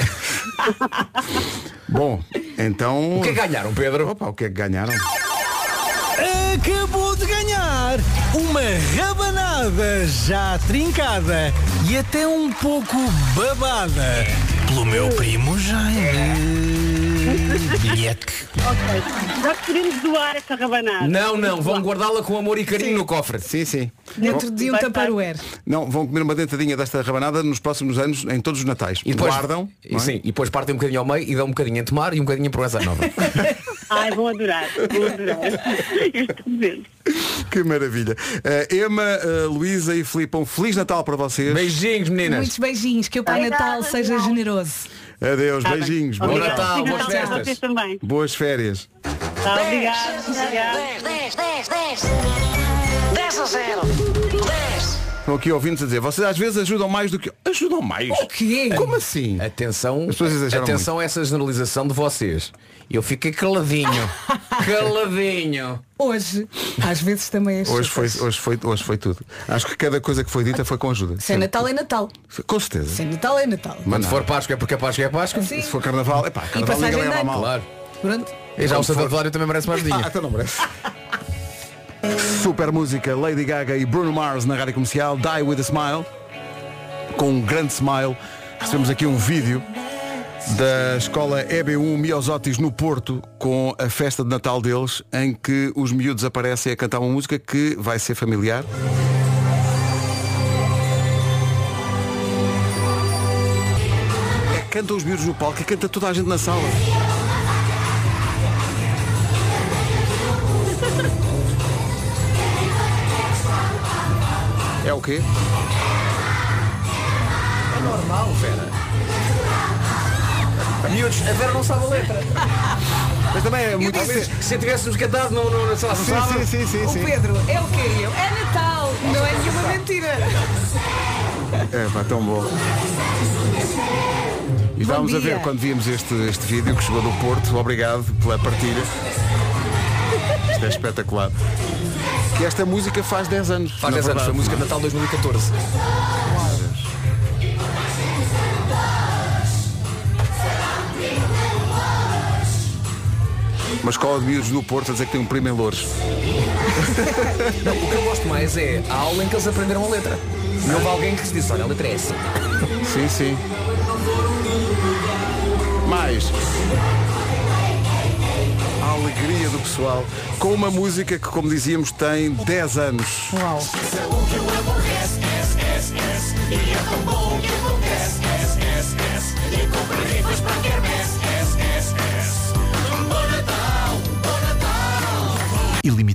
Bom, então. O que é que ganharam, Pedro? Opa, o que é que ganharam? Acabou de ganhar uma rabanada já trincada e até um pouco babada pelo meu primo Jaime. Bilhete. Ok. Já podemos doar essa rabanada. Não, não, vão guardá-la com amor e carinho no cofre. Sim, sim. Dentro de um Vai Tupperware. Não, vão comer uma dentadinha desta rabanada nos próximos anos, em todos os natais. E depois, Guardam. e, não é? sim, e depois partem um bocadinho ao meio e dão um bocadinho em tomar e um bocadinho em proeza nova. Ai, vão adorar. Vão adorar. Este momento. Que maravilha. Uh, Emma, uh, Luísa e Filipe, um Feliz Natal para vocês. Beijinhos, meninas. Muitos beijinhos. Que o Pai Natal seja generoso. Adeus, beijinhos. Tá Bom bem. Bom Natal. Natal, boas Obrigada. festas. Vocês também. Boas férias. Tá, obrigada. Obrigada. dez, dez, dez. dez a zero. dez. Estão aqui ouvindo a dizer, vocês às vezes ajudam mais do que. Ajudam mais? O quê? Como assim? Atenção, As pessoas exageram atenção a essa generalização de vocês. Eu fiquei caladinho. Caladinho. Hoje, às vezes também é Hoje foi, chupas. hoje, foi, hoje foi tudo. Acho que cada coisa que foi dita foi com ajuda. Se é Natal é Natal. Com certeza. Se é Natal é Natal. Quando for Páscoa é porque a Páscoa é Páscoa. Sim. Se for carnaval, epá, carnaval passagem ninguém de leva a ano. mal. Claro. Pronto. E já o Quando for- Santo António também merece mais dinheiro. Ah, então não merece. Super música, Lady Gaga e Bruno Mars na Rádio Comercial, Die With A Smile. Com um grande smile. Recebemos aqui um vídeo da escola E B um Miosotis no Porto, com a festa de Natal deles, em que os miúdos aparecem a cantar uma música que vai ser familiar. É que cantam os miúdos no palco e canta toda a gente na sala. É o quê? É normal, Vera. Miúdos, a Vera não sabe a letra. Mas também é muito. Talvez se tivéssemos cantado no, no, sei lá, no Sim, sábado. sim, sim, sim, O sim. Pedro, é o quê? Eu? É Natal. Não é nenhuma mentira. É pá, tão bom. E estávamos a dia. ver quando vimos este, este vídeo que chegou do Porto. Obrigado pela partilha. Isto é espetacular. Que esta música faz dez anos. Faz na dez anos, verdade. foi música de Natal dois mil e catorze. Uma escola de miúdos do Porto a dizer que tem um primo em Loures. Não, o que eu gosto mais é a aula em que eles aprenderam a letra. Não houve alguém que se disse, olha, a letra é essa. Sim, sim. Mais. A alegria do pessoal com uma música que, como dizíamos, tem dez anos. Uau.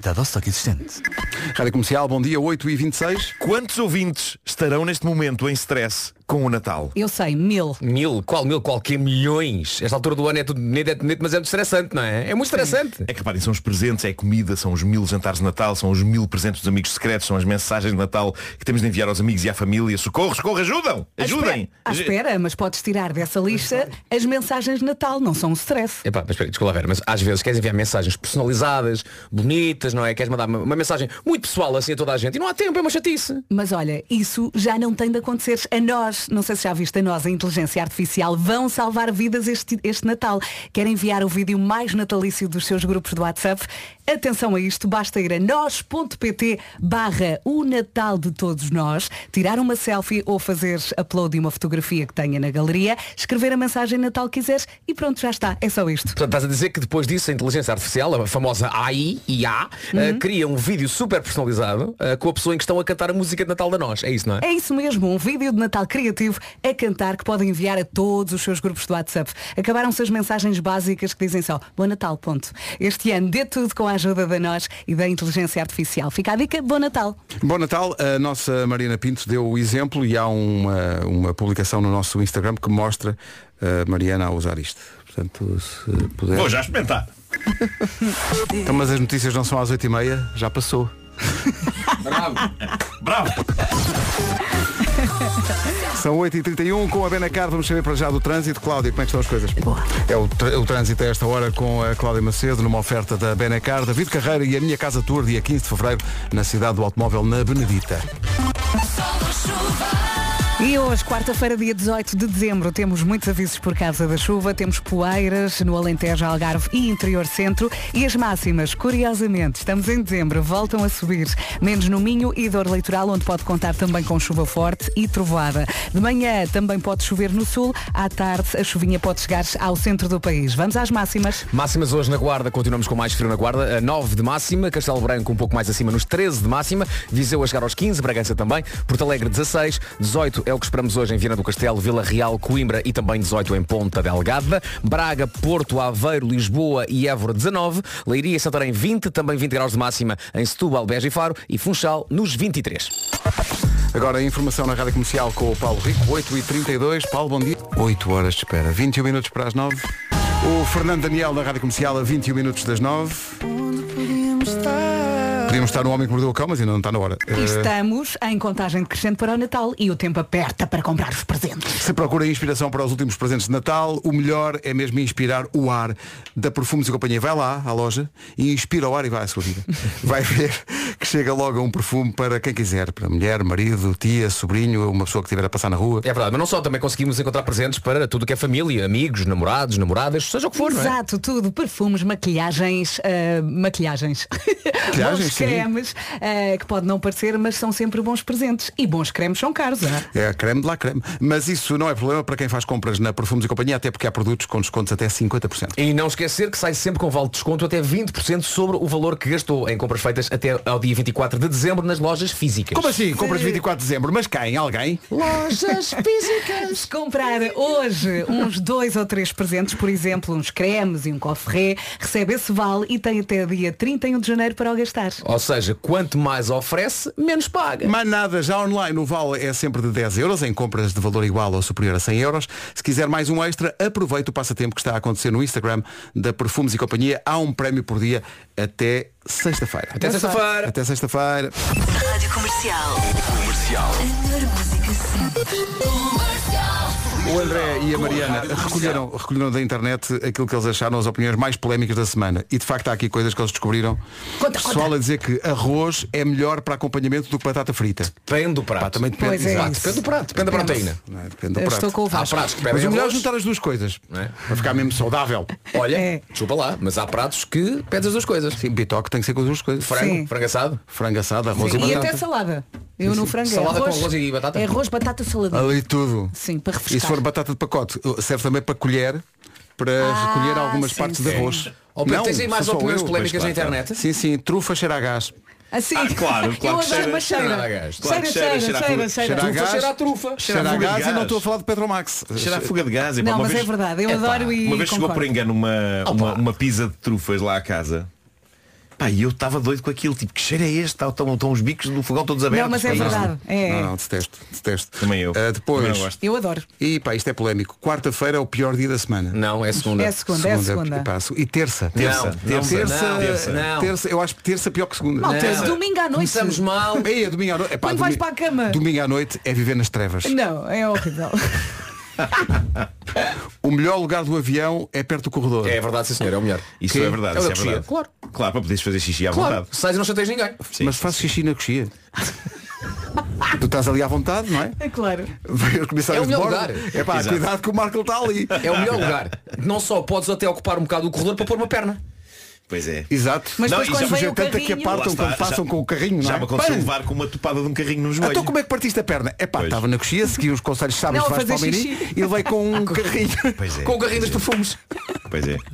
limitado ao estoque existente. Rádio Comercial, bom dia, oito e vinte e seis. Quantos ouvintes estarão neste momento em stress com o Natal? Eu sei, mil. Mil? Qual mil? Qualquer milhões? Esta altura do ano é tudo bonito, é bonito, mas é muito estressante, não é? É muito estressante. É que reparem, são os presentes, é a comida, são os mil jantares de Natal, são os mil presentes dos amigos secretos, são as mensagens de Natal que temos de enviar aos amigos e à família. Socorro, socorro, ajudam! Ajudem! À espera, mas podes tirar dessa lista as mensagens de Natal, não são um stress. Epá, mas espera, desculpa, Vera, mas às vezes queres enviar mensagens personalizadas, bonitas, não é? Queres mandar uma, uma mensagem muito pessoal assim a toda a gente e não há tempo, é uma chatice. Mas olha, isso já não tem de acontecer a nós. Não sei se já viste a nós, a inteligência artificial, vão salvar vidas este, este Natal. Querem enviar o vídeo mais natalício dos seus grupos do WhatsApp? Atenção a isto, basta ir a nós.pt barra o Natal de todos nós, tirar uma selfie ou fazer upload de uma fotografia que tenha na galeria, escrever a mensagem Natal que quiseres e pronto, já está. É só isto. Portanto, estás a dizer que depois disso a inteligência artificial, a famosa A I, I A, Uhum. uh, cria um vídeo super personalizado uh, com a pessoa em questão a cantar a música de Natal da nós. É isso, não é? É isso mesmo, um vídeo de Natal criativo a cantar que podem enviar a todos os seus grupos do WhatsApp. Acabaram-se as mensagens básicas que dizem só Bom Natal, ponto. Este ano dê tudo com a ajuda da nós e da inteligência artificial. Fica a dica, Bom Natal. Bom Natal, a nossa Mariana Pinto deu o exemplo e há uma, uma publicação no nosso Instagram que mostra a Mariana a usar isto. Portanto, se puder... Vou já experimentar. Então, mas as notícias não são às oito e meia, já passou. Bravo. Bravo. São oito e trinta e um com a Benacar, vamos saber para já do trânsito. Cláudia, como é que estão as coisas? É o, tr- o trânsito a esta hora com a Cláudia Macedo numa oferta da Benacar, David Carreira e a Minha Casa Tour, dia quinze de fevereiro, na cidade do automóvel, na Benedita. E hoje, quarta-feira, dia dezoito de dezembro, temos muitos avisos por causa da chuva, temos poeiras no Alentejo, Algarve e interior centro e as máximas, curiosamente, estamos em dezembro, voltam a subir, menos no Minho e dor litoral, onde pode contar também com chuva forte e trovoada. De manhã também pode chover no sul, à tarde a chuvinha pode chegar ao centro do país. Vamos às máximas. Máximas hoje na Guarda, continuamos com mais frio na Guarda, a nove de máxima, Castelo Branco um pouco mais acima nos treze de máxima, Viseu a chegar aos quinze, Bragança também, Porto Alegre dezasseis, dezoito é o que esperamos hoje em Viana do Castelo, Vila Real, Coimbra e também dezoito em Ponta Delgada, Braga, Porto, Aveiro, Lisboa e Évora dezanove, Leiria e Santarém vinte, também vinte graus de máxima em Setúbal, Beja e Faro e Funchal nos vinte e três. Agora a informação na Rádio Comercial com o Paulo Rico, oito e trinta e dois. Paulo, bom dia. oito horas de espera, vinte e um minutos para as nove. O Fernando Daniel na Rádio Comercial a vinte e um minutos das nove. Podíamos estar no Homem que Mordeu o Cão, mas ainda não está na hora. E estamos em contagem decrescente para o Natal e o tempo aperta para comprar os presentes. Se procura inspiração para os últimos presentes de Natal, o melhor é mesmo inspirar o ar da Perfumes e Companhia. Vai lá à loja e inspira o ar e vai à sua vida. Vai ver que chega logo um perfume para quem quiser, para mulher, marido, tia, sobrinho, uma pessoa que estiver a passar na rua. É verdade, mas não só, também conseguimos encontrar presentes para tudo que é família, amigos, namorados, namoradas, seja o que for, não é? Exato, tudo, perfumes, maquilhagens, uh, maquilhagens, Maquilhagens, bons sim. cremes, uh, que pode não parecer, mas são sempre bons presentes. E bons cremes são caros, não é? É creme de lá creme. Mas isso não é problema para quem faz compras na Perfumes e Companhia, até porque há produtos com descontos até cinquenta por cento. E não esquecer que sai sempre com vale de desconto até vinte por cento sobre o valor que gastou em compras feitas até ao dia vinte e quatro de dezembro nas lojas físicas. Como assim? Compras vinte e quatro de dezembro, mas quem? Alguém? Lojas físicas. Se comprar hoje uns dois ou três presentes, por exemplo, uns cremes e um cofre, recebe esse vale e tem até dia trinta e um de janeiro para o gastar. Ou seja, quanto mais oferece, menos paga. Mais nada, já online o vale é sempre de dez euros em compras de valor igual ou superior a cem euros. Se quiser mais um extra, aproveite o passatempo que está a acontecer no Instagram da Perfumes e Companhia. Há um prémio por dia até sexta-feira. Até sexta-feira. Até sexta-feira. Rádio Comercial. Comercial. A melhor música sempre. O André e a Mariana recolheram, recolheram da internet aquilo que eles acharam as opiniões mais polémicas da semana. E de facto há aqui coisas que eles descobriram. Conta, Pessoal conta. a dizer que arroz é melhor para acompanhamento do que batata frita. Depende do prato. Pá, também depende, Pois é exato. isso. Depende do prato, depende da proteína. Não é? Depende do Eu prato. estou com o Há Vasco. pratos que Mas pedem o melhor é arroz. juntar as duas coisas. Não é? Para ficar mesmo saudável. Olha, É. desculpa lá, mas há pratos que pedes as duas coisas. Sim, bitoque tem que ser com as duas coisas. Frango, Sim. frango assado. Frango assado, arroz Sim, e e batata. até salada. Eu no frango é Salada com arroz, arroz e batata? É arroz, batata, saladinha. Ali tudo. Sim, para refrescar. E se for batata de pacote, serve também para colher, para Ah, recolher algumas sim, partes sim. de arroz. Ou Pedro, tens aí mais sou só opiniões eu. polémicas Pois, na claro, internet? Sim, sim, trufa cheira a gás. Assim, Ah, claro, claro eu que adoro cheira- uma cheira. cheira a gás. Claro que Cheira, cheira, cheira, cheira a cheira, fuga- cheira. Cheira a Trufa gás, cheira a trufa. cheira a fuga de gás e não gás. estou a falar de Petromax. Cheira a fuga de gás. Não, uma mas vez, é verdade, eu Epá, adoro e Uma vez chegou por concordo. engano uma, uma, uma pizza de trufas lá à casa. Pá, e eu estava doido com aquilo, tipo, que cheiro é este? Estão, estão os bicos do fogão todos abertos. Não, mas é verdade. É. Não, não, detesto, detesto. Também eu. Uh, depois, Também não gosto. Eu adoro. E pá, isto é polémico. Quarta-feira é o pior dia da semana. Não, é segunda. É segunda, é segunda. Pá, e terça. Terça, Não, terça, terça, não, terça. Não. terça, eu acho que terça é pior que segunda. Mal, Não. terça, domingo à noite. Começamos mal. Ei, é domingo à noite. Epá, Quando vais domingo- para a cama. Domingo à noite é viver nas trevas. Não, é horrível. O melhor lugar do avião é perto do corredor. É verdade, sim senhor, é o melhor. Isso Que? é verdade, É o isso da é coxia. verdade. Claro. Claro, para poderes fazer xixi à Claro, vontade. sais e não chateias ninguém. Sim, Mas sim, faço sim. xixi na coxia. Tu estás ali à vontade, não é? É claro. Vem os comissários É o melhor de bordo. lugar. É pá, Exato. cuidado que o Marco está ali. É o melhor lugar. Não só podes até ocupar um bocado o corredor para pôr uma perna. Pois é. Exato. Mas Não, depois e quando já- vem Sujeito o tanto é que carrinho... apartam Lá está, quando passam já- com o carrinho, Já não é? me aconteceu Bem, levar com uma topada de um carrinho no joelho. então como é que partiste a perna? É pá, Pois. estava na coxia, segui os conselhos sábios Não, de Vasco a fazer Palmeirim xixi. e levei com um carrinho. Pois é. Com o carrinho dos perfumes. Pois é.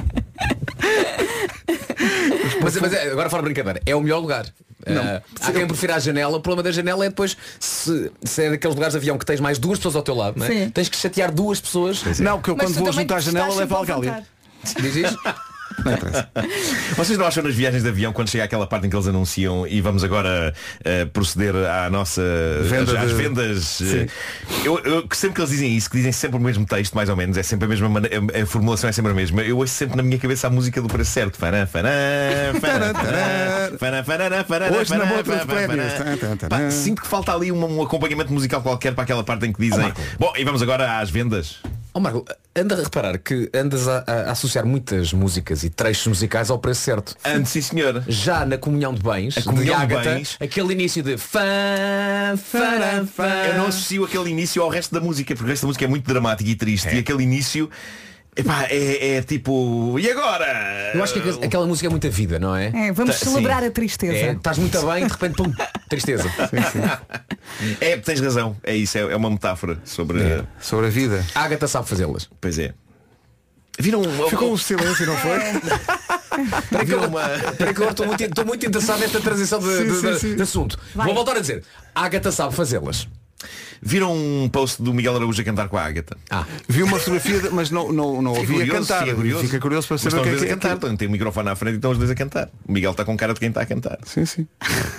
Mas, mas é, agora fora de brincadeira, é o melhor lugar. Ah, há quem prefira a janela. O problema da janela é depois se, se é daqueles lugares de avião que tens mais duas pessoas ao teu lado, não é? Sim. Tens que chatear duas pessoas. Não, que eu Mas quando tu vou também junto à janela estás levo a sempre a algália. levantar. Diz isto? Não interessa. Vocês não acham nas viagens de avião, quando chega aquela parte em que eles anunciam e vamos agora eh, proceder à nossa Venda às, às de- vendas, eh, eu, eu sempre que eles dizem isso, que dizem sempre o mesmo texto, mais ou menos, é sempre a mesma maneira, a, a formulação é sempre a mesma. Eu ouço sempre na minha cabeça a música do preço certo. Farã, farã, farã, farã, farã, farã, farã, Hoje na farã, montra de farã, prémios. farã. Tan, tan, Pá, tan. Sinto que falta ali um, um acompanhamento musical qualquer para aquela parte em que dizem bom, e vamos agora às vendas. Oh, Marco, anda a reparar que andas a, a associar muitas músicas e trechos musicais ao preço certo. Antes, sim senhor. Já na Comunhão de Bens, A Comunhão de de Ágata, Bens. aquele início de fã, fã, fã. Eu não associo aquele início ao resto da música, porque o resto da música é muito dramático e triste. E aquele início epá, é, é tipo, e agora? Eu acho que aqu- aquela música é muita vida, não é? É, vamos Tá, celebrar sim. a tristeza. É, estás muito bem, de repente, pum, tristeza. É, tens razão, é isso, é, é uma metáfora sobre. É, sobre a vida. A Ágata sabe fazê-las. Pois é. Viram Ficou um silêncio, não foi? viram uma. Espera que eu estou muito, estou muito interessado nesta transição de, Sim, de- sim, de- sim. de assunto. Vai. Vou voltar a dizer, a Ágata sabe fazê-las. Viram um post do Miguel Araújo a cantar com a Ágata. Ah, Vi uma fotografia, de- mas não, não, não Fica ouvi a curioso, cantar. fica curioso. Fica curioso para Mas saber estão o que os é dois que a é. cantar, então, tem o microfone à frente e estão os dois a cantar. O Miguel está com cara de quem está a cantar. Sim, sim.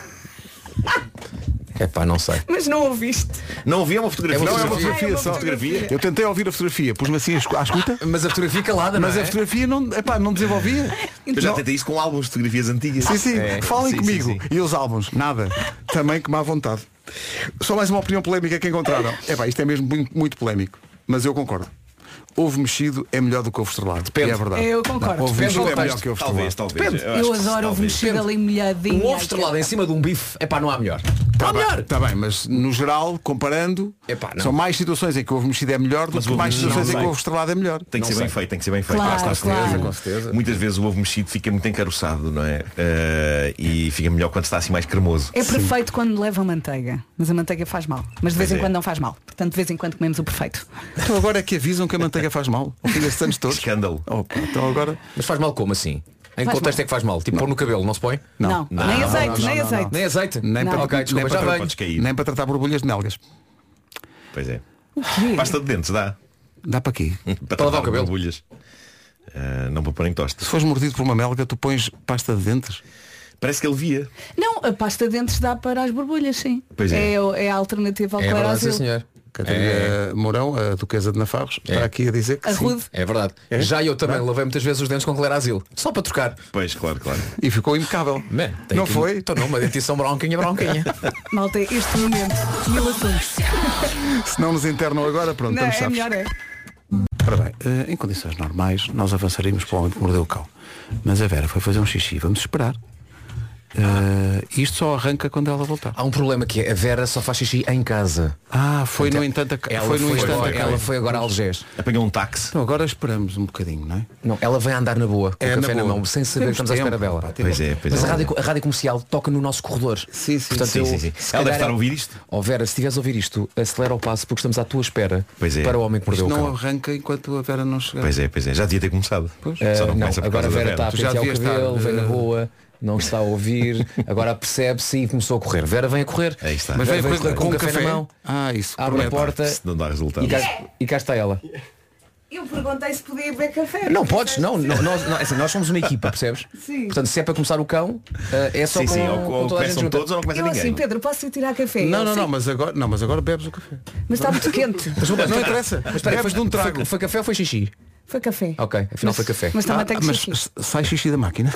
é pá, não sei. Mas não ouviste. Não havia uma fotografia. Não, é uma Não, fotografia uma só. fotografia. Eu tentei ouvir a fotografia, pus-me assim à escu- à escuta, Mas a fotografia calada, não mas é? a fotografia não, epá, não desenvolvia. Eu já Não. tentei isso com álbuns de fotografias antigas. Sim, sim, É. falem Sim, comigo. sim, sim. E os álbuns? Nada. Também que má vontade. Só mais uma opinião polémica que encontraram. Epá, isto é mesmo muito, muito polémico. Mas eu concordo. Ovo mexido é melhor do que ovo estrelado. Depende. E é verdade. Eu concordo. Ovo Depende do mexido é melhor contexto. que ovo Talvez, estrelado. talvez. Depende. Eu acho que adoro ovo talvez. mexido ali molhadinho. Um ovo estrelado em cima de um bife, é pá, não há melhor. Tá Não há melhor. bem, tá bem, mas no geral, comparando, Epá, não. são mais situações em que o ovo mexido é melhor do Mas que o ovo mais mexido situações não em que sei. o ovo estrelado é melhor. Tem que Não ser bem sei. feito, tem que ser bem feito. Claro, Lá está, claro. certeza. Com certeza. Muitas vezes o ovo mexido fica muito encaroçado, não é? Eh, e fica melhor quando está assim mais cremoso. É perfeito quando leva manteiga, mas a manteiga faz mal. Mas de vez Pois em é. quando não faz mal. Portanto, de vez em quando comemos o perfeito. Então agora é que avisam que a manteiga faz mal. Ao fim destes anos todos. Escândalo. Opa, então agora. Mas faz mal como assim? Em que Faz contexto mal. é que faz mal? Tipo, pôr no cabelo, não se põe? Não, Não, nem não, azeite, não, nem não, azeite. Nem azeite? Nem Não. para, Ok, desculpa, nem já para, venho. Podes cair. nem para tratar borbulhas de melgas. Pois é. Pasta de dentes, dá. Dá para quê? Para lavar o cabelo. borbulhas. Eh, não para pôr em tosta. Se fores mordido por uma melga, tu pões pasta de dentes. Parece que ele via. Não, a pasta de dentes dá para as borbulhas, sim. Pois é. É, o- é a alternativa ao É verdade, sim, Clarasil. senhor. Catarina Mourão, a duquesa de Nafarros, está É. aqui a dizer que A sim. Rude. É verdade. Já eu também lavei muitas vezes os dentes com Clarasil. Só para trocar. Pois, claro, claro. E ficou impecável. Man, tem Não aqui- foi? Estou numa dentição bronquinha, bronquinha. Malta, este momento. Mil assuntos. Se não nos internam agora, pronto, Não, estamos é chaves. melhor, é. Ora bem, eh, em condições normais, nós avançaríamos para o homem que mordeu o cão. Mas a Vera foi fazer um xixi, vamos esperar. Eh, isto só arranca quando ela voltar. Há um problema que é, a Vera só faz xixi em casa. Ah, foi no entanto a... Ela foi foi, no instante agora, a cão. ela foi agora a Algés. Apanhou um táxi. Então agora esperamos um bocadinho, não é? Não, ela vem a andar na boa, com É, o café na na, boa. mão, sem saber que Temos estamos à espera tempo, dela. pá, Pois é, pois Mas é. a rádio, a rádio comercial toca no nosso corredor. Sim, sim, Portanto, sim, eu, sim, sim. se Ela deve calhar estar a é- ouvir isto. Ó Vera, se estiveres a ouvir isto, acelera o passo porque estamos à tua espera Pois é. para o homem que mordeu Isto o não cão. arranca enquanto a Vera não chegar. Pois é, pois é. Já devia ter começado. Pois. Eh, Só não não, começa por agora a causa da Vera está a Tu já pentear o devias cabelo, estar, vem na eh, boa, não está a ouvir, agora percebe-se e começou a correr. Vera vem a correr. Aí está. Mas Vera vem vem com, com com um café, café na mão, Ah, isso. abre a promete. porta Se não dá resultado. e cá, e cá está ela. Eu perguntei se podia beber café. Não podes, não, não, nós, não, assim, nós somos uma equipa, percebes? Sim. Portanto, se é para começar o cão, uh, é só Sim, com, sim, ou- com ou toda a gente começam junta. todos ou não começa Eu ninguém. assim, Pedro, posso ir tirar café? Não, Ele, não, sim. não, mas agora, não, mas agora bebes o café. Mas está muito quente. Mas, mas, Não interessa. Mas espera, Bebes foi, de um trago. Foi, foi café ou foi xixi? Foi café. Ok, afinal foi café. Mas também Ah, tem que mas xixi. s- sai xixi da máquina.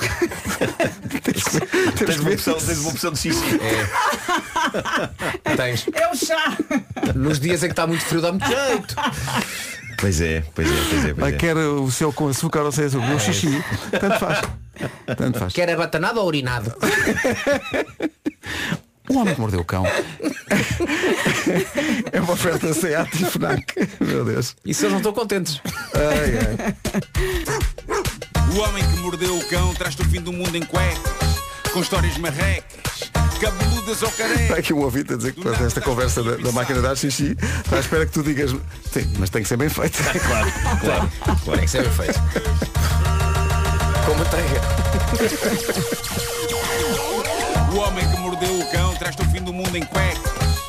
Tens uma opção, tens uma opção de xixi. Tens. É o chá. Nos dias em que está muito frio dá muito jeito. Pois é, pois é, pois é, pois Vai, é. quer o seu com açúcar ou sem açúcar. O xixi. Tanto faz. Tanto faz. Quer arratanado ou urinado? O homem que mordeu o cão. É uma oferta Seat e Fnac. Meu Deus. E se eles não estão contentes? Ai, ai. O homem que mordeu o cão traz-te o fim do mundo em cuecas, com histórias marrecas, cabeludas ou Está carecas. aqui um ouvinte a dizer que para esta conversa da, da máquina de dar xixi está à espera que tu digas sim, mas tem que ser bem feito. Claro, claro, claro. Tem que ser bem feito. Com manteiga. O homem que mordeu o cão traz-te o fim do mundo em cuecas.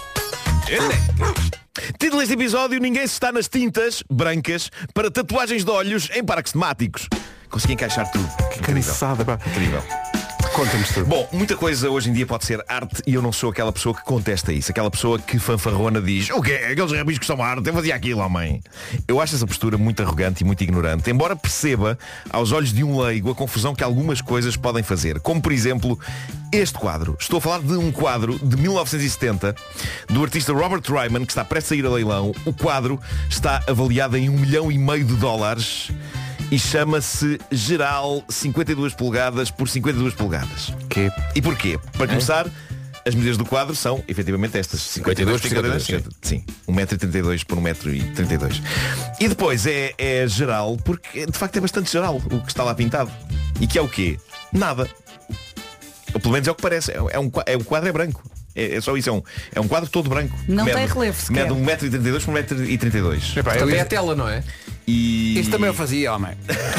Elecas. Título deste episódio: ninguém se está nas tintas brancas para tatuagens de olhos em parques temáticos. Consegui encaixar tudo. Que incrível. Cansada, pá. Incrível. Conta-nos tudo. Bom, muita coisa hoje em dia pode ser arte e eu não sou aquela pessoa que contesta isso. Aquela pessoa que fanfarrona diz: o quê? Aqueles rabiscos são arte, eu fazia aquilo, homem. Eu acho essa postura muito arrogante e muito ignorante, embora perceba, aos olhos de um leigo, a confusão que algumas coisas podem fazer. Como, por exemplo, este quadro. Estou a falar de um quadro de mil novecentos e setenta do artista Robert Ryman, que está prestes a ir a leilão. O quadro está avaliado em um milhão e meio de dólares e chama-se Geral cinquenta e duas polegadas por cinquenta e duas polegadas. Que? E porquê? Para começar, as medidas do quadro são efetivamente estas. cinquenta e dois por cinquenta e dois. Sim. um metro e trinta e dois por um metro e trinta e dois. E depois é, é geral, porque de facto é bastante geral o que está lá pintado. E que é o quê? Nada. Ou pelo menos é o que parece. É, é um, é, o quadro é branco. É, é só isso. É um, é um quadro todo branco. Não Mede- tem relevo sequer. Mede um metro e trinta e dois por um metro e trinta e dois. Epá, eu Também é ia- a tela, não é? E... Isso também eu fazia, homem.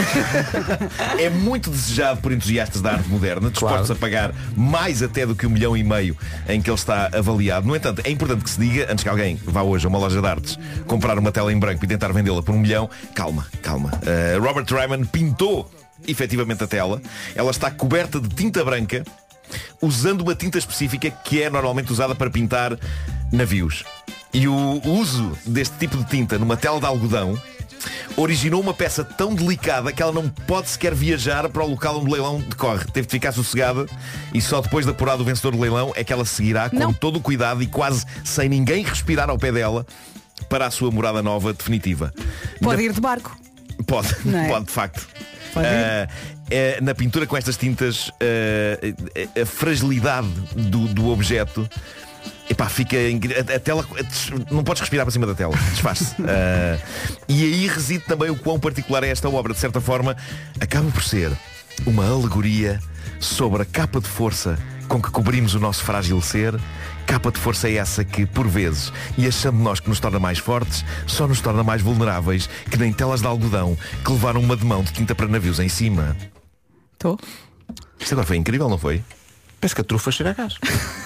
É muito desejado por entusiastas da arte moderna, dispostos Claro. a pagar mais até do que um milhão e meio em que ele está avaliado. No entanto, é importante que se diga, antes que alguém vá hoje a uma loja de artes comprar uma tela em branco e tentar vendê-la por um milhão, calma, calma. Uh, Robert Ryman pintou efetivamente a tela. Ela está coberta de tinta branca, usando uma tinta específica que é normalmente usada para pintar navios. E o uso deste tipo de tinta numa tela de algodão originou uma peça tão delicada que ela não pode sequer viajar para o local onde o leilão decorre. Teve de ficar sossegada e só depois de apurado o vencedor do leilão é que ela seguirá com Não. todo o cuidado e quase sem ninguém respirar ao pé dela para a sua morada nova definitiva. Pode Na- ir de barco. Pode, Não é? pode de facto. Pode ir. Ah, é, na pintura com estas tintas, ah, a, a fragilidade do, do objeto, epá, fica incri- a, a tela, não podes respirar para cima da tela, desfaz-se. Ah, e aí reside também o quão particular é esta obra. De certa forma, acaba por ser uma alegoria sobre a capa de força com que cobrimos o nosso frágil ser. Capa de força é essa que, por vezes, e achando nós que nos torna mais fortes, só nos torna mais vulneráveis, que nem telas de algodão que levaram uma de mão de tinta para navios em cima. Estou. Isto agora foi incrível, não foi? Penso que a trufa cheira a gás.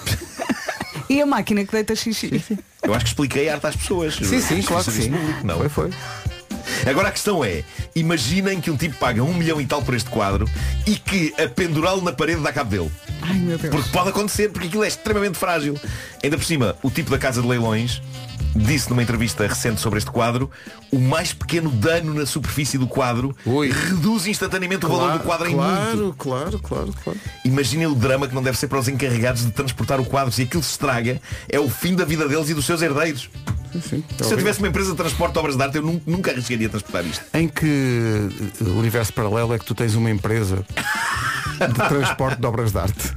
E a máquina que deita xixi. Eu acho que expliquei a arte às pessoas. Sim, sim, claro que sim. Não. Foi, foi. Agora a questão é, imaginem que um tipo paga um milhão e tal por este quadro e que a pendurá-lo na parede dá cabo dele. Ai meu Deus. Porque pode acontecer, porque aquilo é extremamente frágil. Ainda por cima, o tipo da casa de leilões disse numa entrevista recente sobre este quadro: o mais pequeno dano na superfície do quadro Ui. reduz instantaneamente o valor do quadro em muito. Claro, claro, claro, claro. Imaginem o drama que não deve ser para os encarregados de transportar o quadro. Se aquilo se estraga, é o fim da vida deles e dos seus herdeiros. Sim, Se eu tivesse uma empresa de transporte de obras de arte, eu nunca, nunca arriscaria transportar isto. Em que eh, universo paralelo é que tu tens uma empresa de transporte de obras de arte?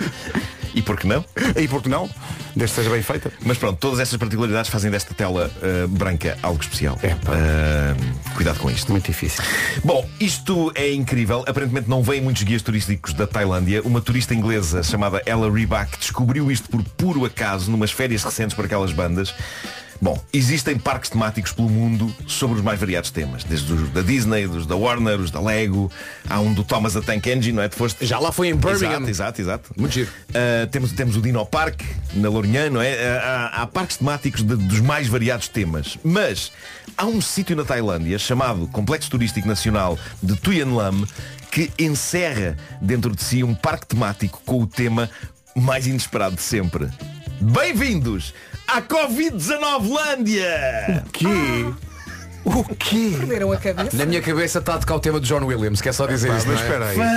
E por que não? E por que não? Desde que seja bem feita. Mas pronto, todas estas particularidades fazem desta tela uh, branca algo especial. É, pá. Uh, cuidado com isto. Muito difícil. Bom, isto é incrível. Aparentemente não vêm muitos guias turísticos da Tailândia. Uma turista inglesa chamada Ella Reback descobriu isto por puro acaso numas férias recentes por aquelas bandas. Bom, existem parques temáticos pelo mundo sobre os mais variados temas. Desde os da Disney, dos da Warner, os da Lego. Há um do Thomas the Tank Engine, não é? Foste... Já lá foi em Birmingham. Exato, exato, exato. Muito giro. Uh, temos, temos o Dino Park, na Lourinhã, não é? Uh, há, há parques temáticos de, dos mais variados temas. Mas há um sítio na Tailândia chamado Complexo Turístico Nacional de Tuyen Lam que encerra dentro de si um parque temático com o tema mais inesperado de sempre. Bem-vindos à covid dezenove Lândia! O quê? O quê? Perderam a cabeça. Na minha cabeça está a tocar o tema de John Williams, quer só dizer Mas isso, não é? espera aí.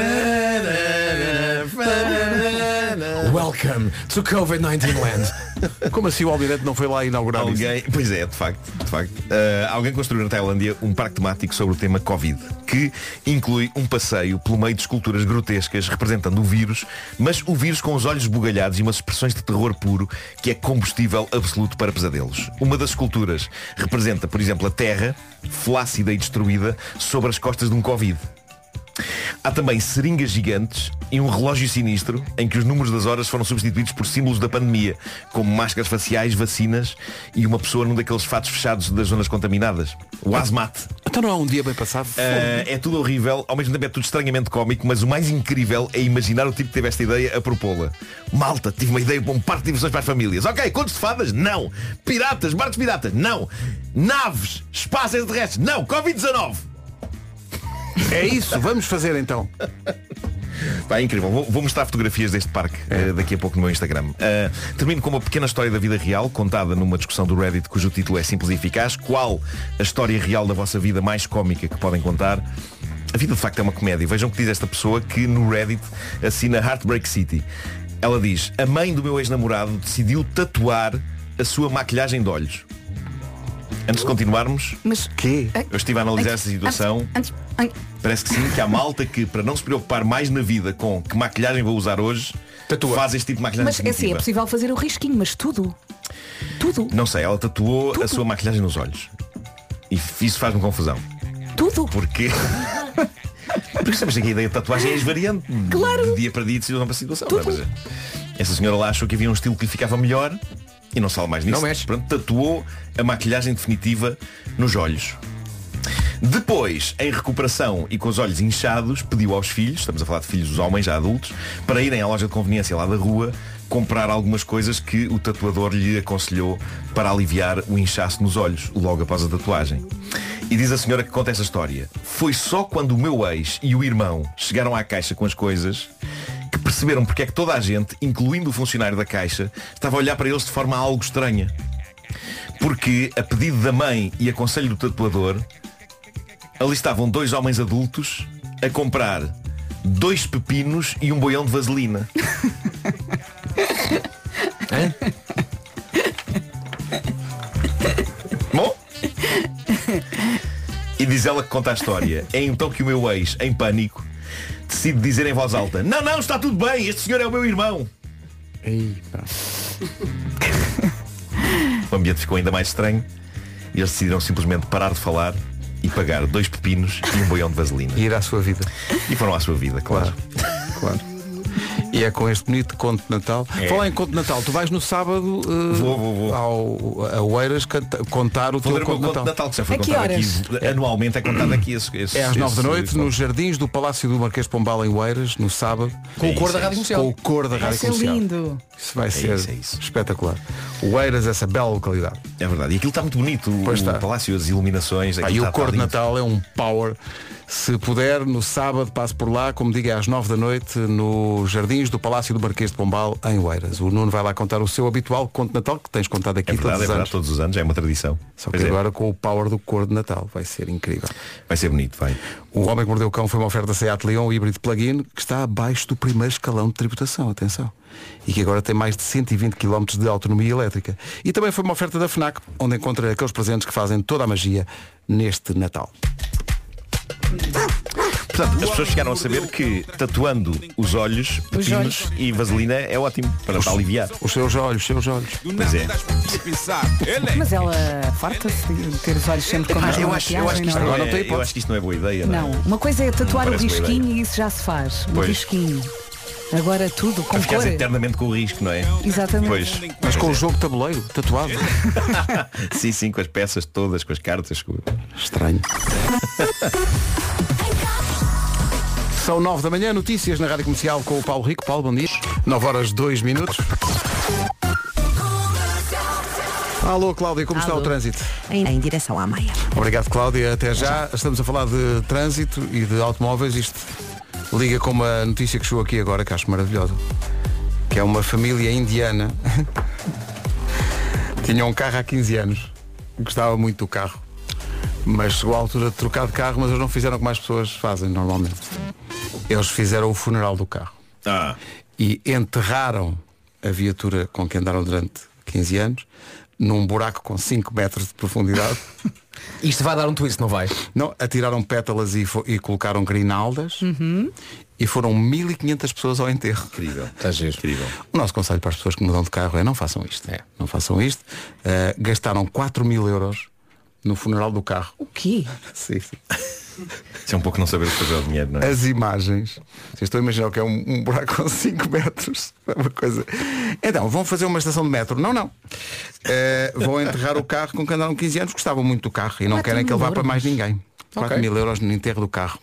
Welcome to covid dezenove Land. Como assim o Almirante não foi lá inaugurar Alguém, isso? pois é, de facto, de facto. Uh, alguém construiu na Tailândia um parque temático sobre o tema Covid, que inclui um passeio pelo meio de esculturas grotescas representando o vírus, mas o vírus com os olhos esbugalhados e umas expressões de terror puro, que é combustível absoluto para pesadelos. Uma das esculturas representa, por exemplo, a Terra, flácida e destruída, sobre as costas de um Covid. Há também seringas gigantes e um relógio sinistro em que os números das horas foram substituídos por símbolos da pandemia, como máscaras faciais, vacinas e uma pessoa num daqueles fatos fechados das zonas contaminadas. O hazmat. Então não há um dia bem passado? Uh, é tudo horrível, ao mesmo tempo é tudo estranhamente cómico, mas o mais incrível é imaginar o tipo que teve esta ideia a propô-la. Malta, tive uma ideia para um parque de diversões para as famílias. Ok, contos de fadas? Não. Piratas, barcos piratas? Não. Naves, espaço extraterrestres? Não. covid dezenove. É isso, vamos fazer então. Pá, é incrível, vou, vou mostrar fotografias deste parque uh, daqui a pouco no meu Instagram. uh, Termino com uma pequena história da vida real, contada numa discussão do Reddit cujo título é simples e eficaz. Qual a história real da vossa vida mais cómica que podem contar? A vida de facto é uma comédia. Vejam o que diz esta pessoa que no Reddit assina Heartbreak City. Ela diz: a mãe do meu ex-namorado decidiu tatuar a sua maquilhagem de olhos. Antes de continuarmos, Mas quê? Eu estive a analisar essa situação. Antes, antes, Parece que sim, que há malta que, para não se preocupar mais na vida com que maquilhagem vou usar hoje, tatua. Faz este tipo de maquilhagem Mas é assim, é definitiva. possível fazer o risquinho, mas tudo. Tudo. Não sei, ela tatuou Tudo. a sua maquilhagem nos olhos. E isso faz-me confusão. Tudo. Porque Porque sabes que a ideia de tatuagem é esvariante. Claro. De dia para dia, de situação para situação. Tudo. Não é? Mas essa senhora lá achou que havia um estilo que lhe ficava melhor e não se fala mais nisso. Não mexe. Pronto, tatuou a maquilhagem definitiva nos olhos. Depois, em recuperação e com os olhos inchados, pediu aos filhos, estamos a falar de filhos dos homens já adultos, para irem à loja de conveniência lá da rua comprar algumas coisas que o tatuador lhe aconselhou para aliviar o inchaço nos olhos, logo após a tatuagem. E diz a senhora que conta essa história: foi só quando o meu ex e o irmão chegaram à caixa com as coisas que perceberam porque é que toda a gente, incluindo o funcionário da caixa, estava a olhar para eles de forma algo estranha. Porque, a pedido da mãe e a conselho do tatuador, ali estavam dois homens adultos a comprar dois pepinos e um boião de vaselina. Hã? Bom, e diz ela que conta a história. É então que o meu ex, em pânico, decide dizer em voz alta: não, não, está tudo bem, este senhor é o meu irmão. Ei, pá. O ambiente ficou ainda mais estranho e eles decidiram simplesmente parar de falar e pagar dois pepinos e um boião de vaselina. E ir à sua vida. E foram à sua vida, claro. Claro. claro. E é com este bonito conto de Natal. É. Falar em conto de Natal, tu vais no sábado uh, Vou, vou, vou. ao a Oeiras canta, contar o Vou ler teu o conto meu de conto de Natal. Natal que já foi A que contado horas? aqui. Anualmente é contado aqui esse, esse, É às nove da esse noite, conto. nos jardins do Palácio do Marquês de Pombal em Oeiras, no sábado. Com o É cor isso, da é Rádio isso. Comercial. Com o cor da Vai Rádio ser Comercial. lindo. Isso vai ser isso, é isso. espetacular. Oeiras, essa bela localidade. É verdade. E aquilo está muito bonito. O, Pois o está. palácio, as iluminações. Ah, aquilo e o está- cor está de lindo. Natal é um power. Se puder, no sábado passe por lá, como digo, é às nove da noite, nos jardins do Palácio do Marquês de Pombal, em Oeiras. O Nuno vai lá contar o seu habitual conto de Natal, que tens contado aqui É verdade, todos é os verdade, anos. todos os anos, é uma tradição. Só que Pois é. agora com o power do cor de Natal. Vai ser incrível. Vai ser bonito, vai. O Homem que Mordeu o Cão foi uma oferta Seat Leon híbrido plug-in que está abaixo do primeiro escalão de tributação, atenção. E que agora tem mais de cento e vinte quilómetros de autonomia elétrica. E também foi uma oferta da FNAC, onde encontra aqueles presentes que fazem toda a magia neste Natal. Portanto, as pessoas chegaram a saber que tatuando os olhos, pepinos olhos. e vaselina é ótimo para, para aliviar. Os seus olhos, os seus olhos. Pois é. Mas ela farta-se de ter os olhos sempre com a Ah, mesma eu, acho, eu, acho que maquiagem, isto não não é? Agora não tem é, eu acho que isto não é boa ideia. Não, Não, é? uma coisa é tatuar o Parece boa risquinho ideia. e isso já se faz. Um Pois. risquinho. Agora tudo com Para ficares cor. eternamente com o risco, não é? Exatamente. Pois. Mas com o jogo de tabuleiro, tatuado. Sim, sim, com as peças todas, com as cartas. Com... Estranho. São nove da manhã, notícias na Rádio Comercial com o Paulo Rico. Paulo, bom dia. nove horas dois minutos. Alô, Cláudia, como está Alô. o trânsito? Em, em direção à Maia. Obrigado, Cláudia. Até já. Estamos a falar de trânsito e de automóveis. Isto liga com uma notícia que chegou aqui agora, que acho maravilhosa. Que é uma família indiana. Tinha um carro há quinze anos. Gostava muito do carro. Mas chegou a altura de trocar de carro, mas eles não fizeram como as pessoas fazem normalmente. Eles fizeram o funeral do carro. Ah. E enterraram a viatura com que andaram durante quinze anos num buraco com cinco metros de profundidade. Isto vai dar um twist, não vai? Não, atiraram pétalas e, fo- e colocaram grinaldas. Uhum. E foram mil e quinhentas pessoas ao enterro. Incrível. Está giro. Incrível. O nosso conselho para as pessoas que mudam de carro é não façam isto. É, não façam isto. Uh, gastaram quatro mil euros no funeral do carro. O quê? Sim, sim. Isso é um pouco não saber fazer o dinheiro, não é? As imagens. Vocês estão a imaginar o que é um, um buraco com cinco metros. É uma coisa. Então, vão fazer uma estação de metro? Não, não. Uh, vão enterrar o carro com que andaram quinze anos, gostavam muito do carro e não querem que ele vá para mais ninguém. quatro mil euros no enterro do carro.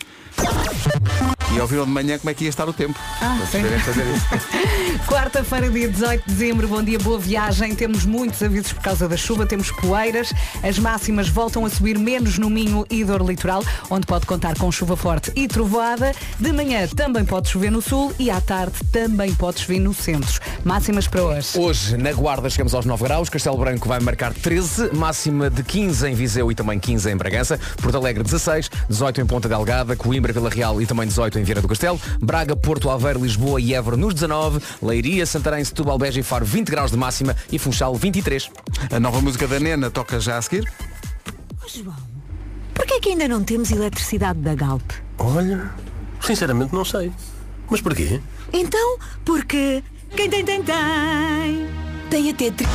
E ouviram de manhã como é que ia estar o tempo. Ah, Para saberem fazer isso. Quarta-feira, dia dezoito de dezembro, bom dia, boa viagem. Temos muitos avisos por causa da chuva, temos poeiras, as máximas voltam a subir menos no Minho e dor litoral, onde pode contar com chuva forte e trovoada. De manhã também pode chover no sul e à tarde também pode chover no centro. Máximas para hoje. Hoje, na Guarda, chegamos aos nove graus, Castelo Branco vai marcar treze, máxima de quinze em Viseu e também quinze em Bragança, Porto Alegre dezasseis, dezoito em Ponta Delgada, Coimbra, Vila Real e também dezoito em Vieira do Castelo, Braga, Porto, Aveiro, Lisboa e Évora nos dezanove, Leiria, Santarém, Setúbal, Beja e Faro vinte graus de máxima e Funchal vinte e três. A nova música da Nena toca já a seguir. Oh, João, porquê é que ainda não temos eletricidade da Galp? Olha, sinceramente não sei. Mas porquê? Então, porque quem tem, tem, tem. Tem até tri...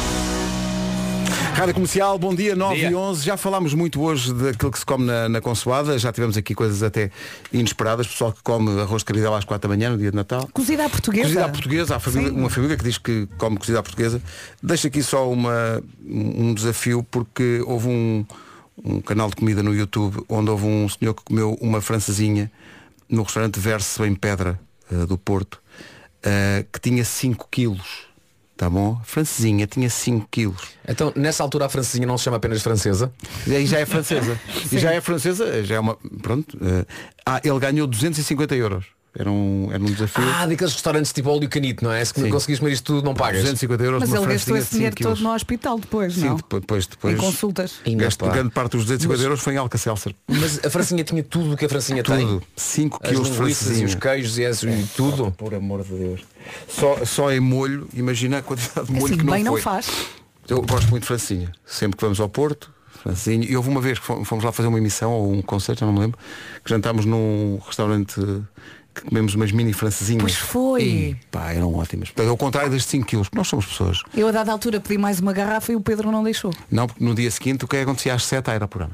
Rádio Comercial, bom dia, nove Dia. e onze. Já falámos muito hoje daquilo que se come na, na consoada. Já tivemos aqui coisas até inesperadas. Pessoal que come arroz de cabidela às quatro da manhã no dia de Natal. Cozida à portuguesa. Cozida à portuguesa. Há família, Sim. uma família que diz que come cozida à portuguesa. Deixo aqui só uma, um desafio, porque houve um, um canal de comida no YouTube onde houve um senhor que comeu uma francesinha no restaurante Verso em Pedra, uh, do Porto, uh, que tinha cinco quilos. Tá bom? A francesinha tinha cinco quilos. Então, nessa altura a francesinha não se chama apenas francesa? E aí já é francesa. E já é francesa, já é uma. Pronto. Uh, ah, ele ganhou duzentos e cinquenta euros. Era um, era um desafio. Ah, daqueles restaurantes tipo óleo canito, não é? Se Sim. conseguires comer isto tudo, não pagas. duzentos e cinquenta euros. Mas numa ele gastou francesinha esse de dinheiro cinco quilos. todo no hospital depois, Sim, não? depois, depois, depois Em consultas. Gasto grande parte dos duzentos e cinquenta Mas- euros foi em Alka-Seltzer. Mas a francesinha tinha tudo o que a francesinha tem. Tudo. cinco As quilos de linguiças e francesinha. os queijos e, as, e tudo. Por amor de Deus. Só, só em molho, imagina a quantidade de molho Assim, que não bem não foi. faz. Eu gosto muito de francesinha. Sempre que vamos ao Porto, francesinha. E houve uma vez que fomos fomos lá fazer uma emissão ou um concerto, já não me lembro, que jantámos num restaurante que comemos umas mini francesinhas. Pois foi. E, pá, eram ótimas. Portanto, ao contrário das cinco quilos, porque nós somos pessoas. Eu a dada altura pedi mais uma garrafa e o Pedro não deixou. Não, porque no dia seguinte o que é que acontecia às sete era o programa.